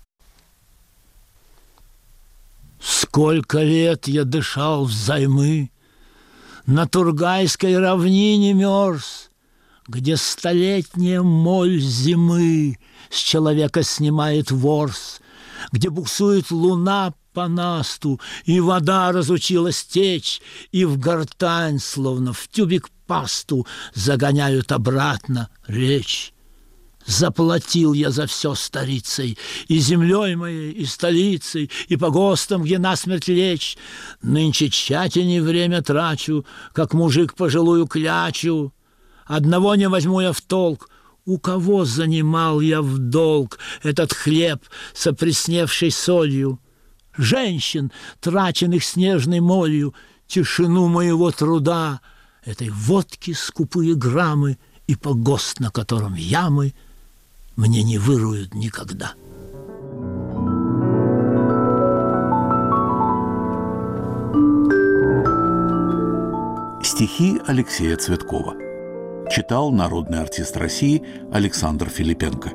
Сколько лет я дышал взаймы, на Тургайской равнине мерз, где столетняя моль зимы с человека снимает ворс, где буксует луна по насту, и вода разучилась течь, и в гортань, словно в тюбик пасту, загоняют обратно речь. Заплатил я за все старицей, и землей моей, и столицей, и погостом, где насмерть лечь. Нынче тщательней время трачу, как мужик пожилую клячу. Одного не возьму я в толк: у кого занимал я в долг этот хлеб с опресневшей солью? Женщин, траченных снежной молью, тишину моего труда, этой водки скупые граммы и погост, на котором ямы, мне не выруют никогда.
Стихи Алексея Цветкова. Читал народный артист России Александр Филипенко.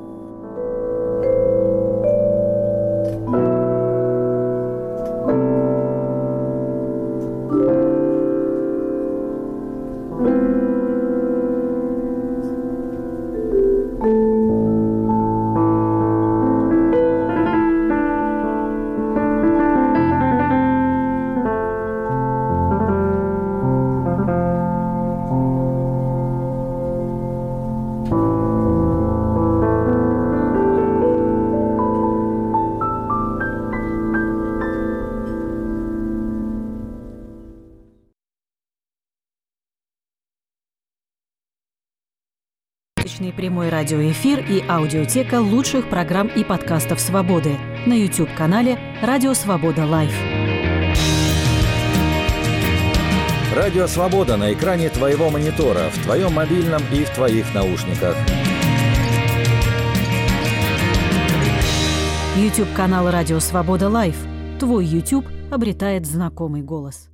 Прямой радиоэфир и аудиотека лучших программ и подкастов «Свободы» на YouTube-канале «Радио Свобода Лайв».
Радио Свобода на экране твоего монитора, в твоем мобильном и в твоих наушниках.
YouTube-канал «Радио Свобода Лайв». Твой YouTube обретает знакомый голос.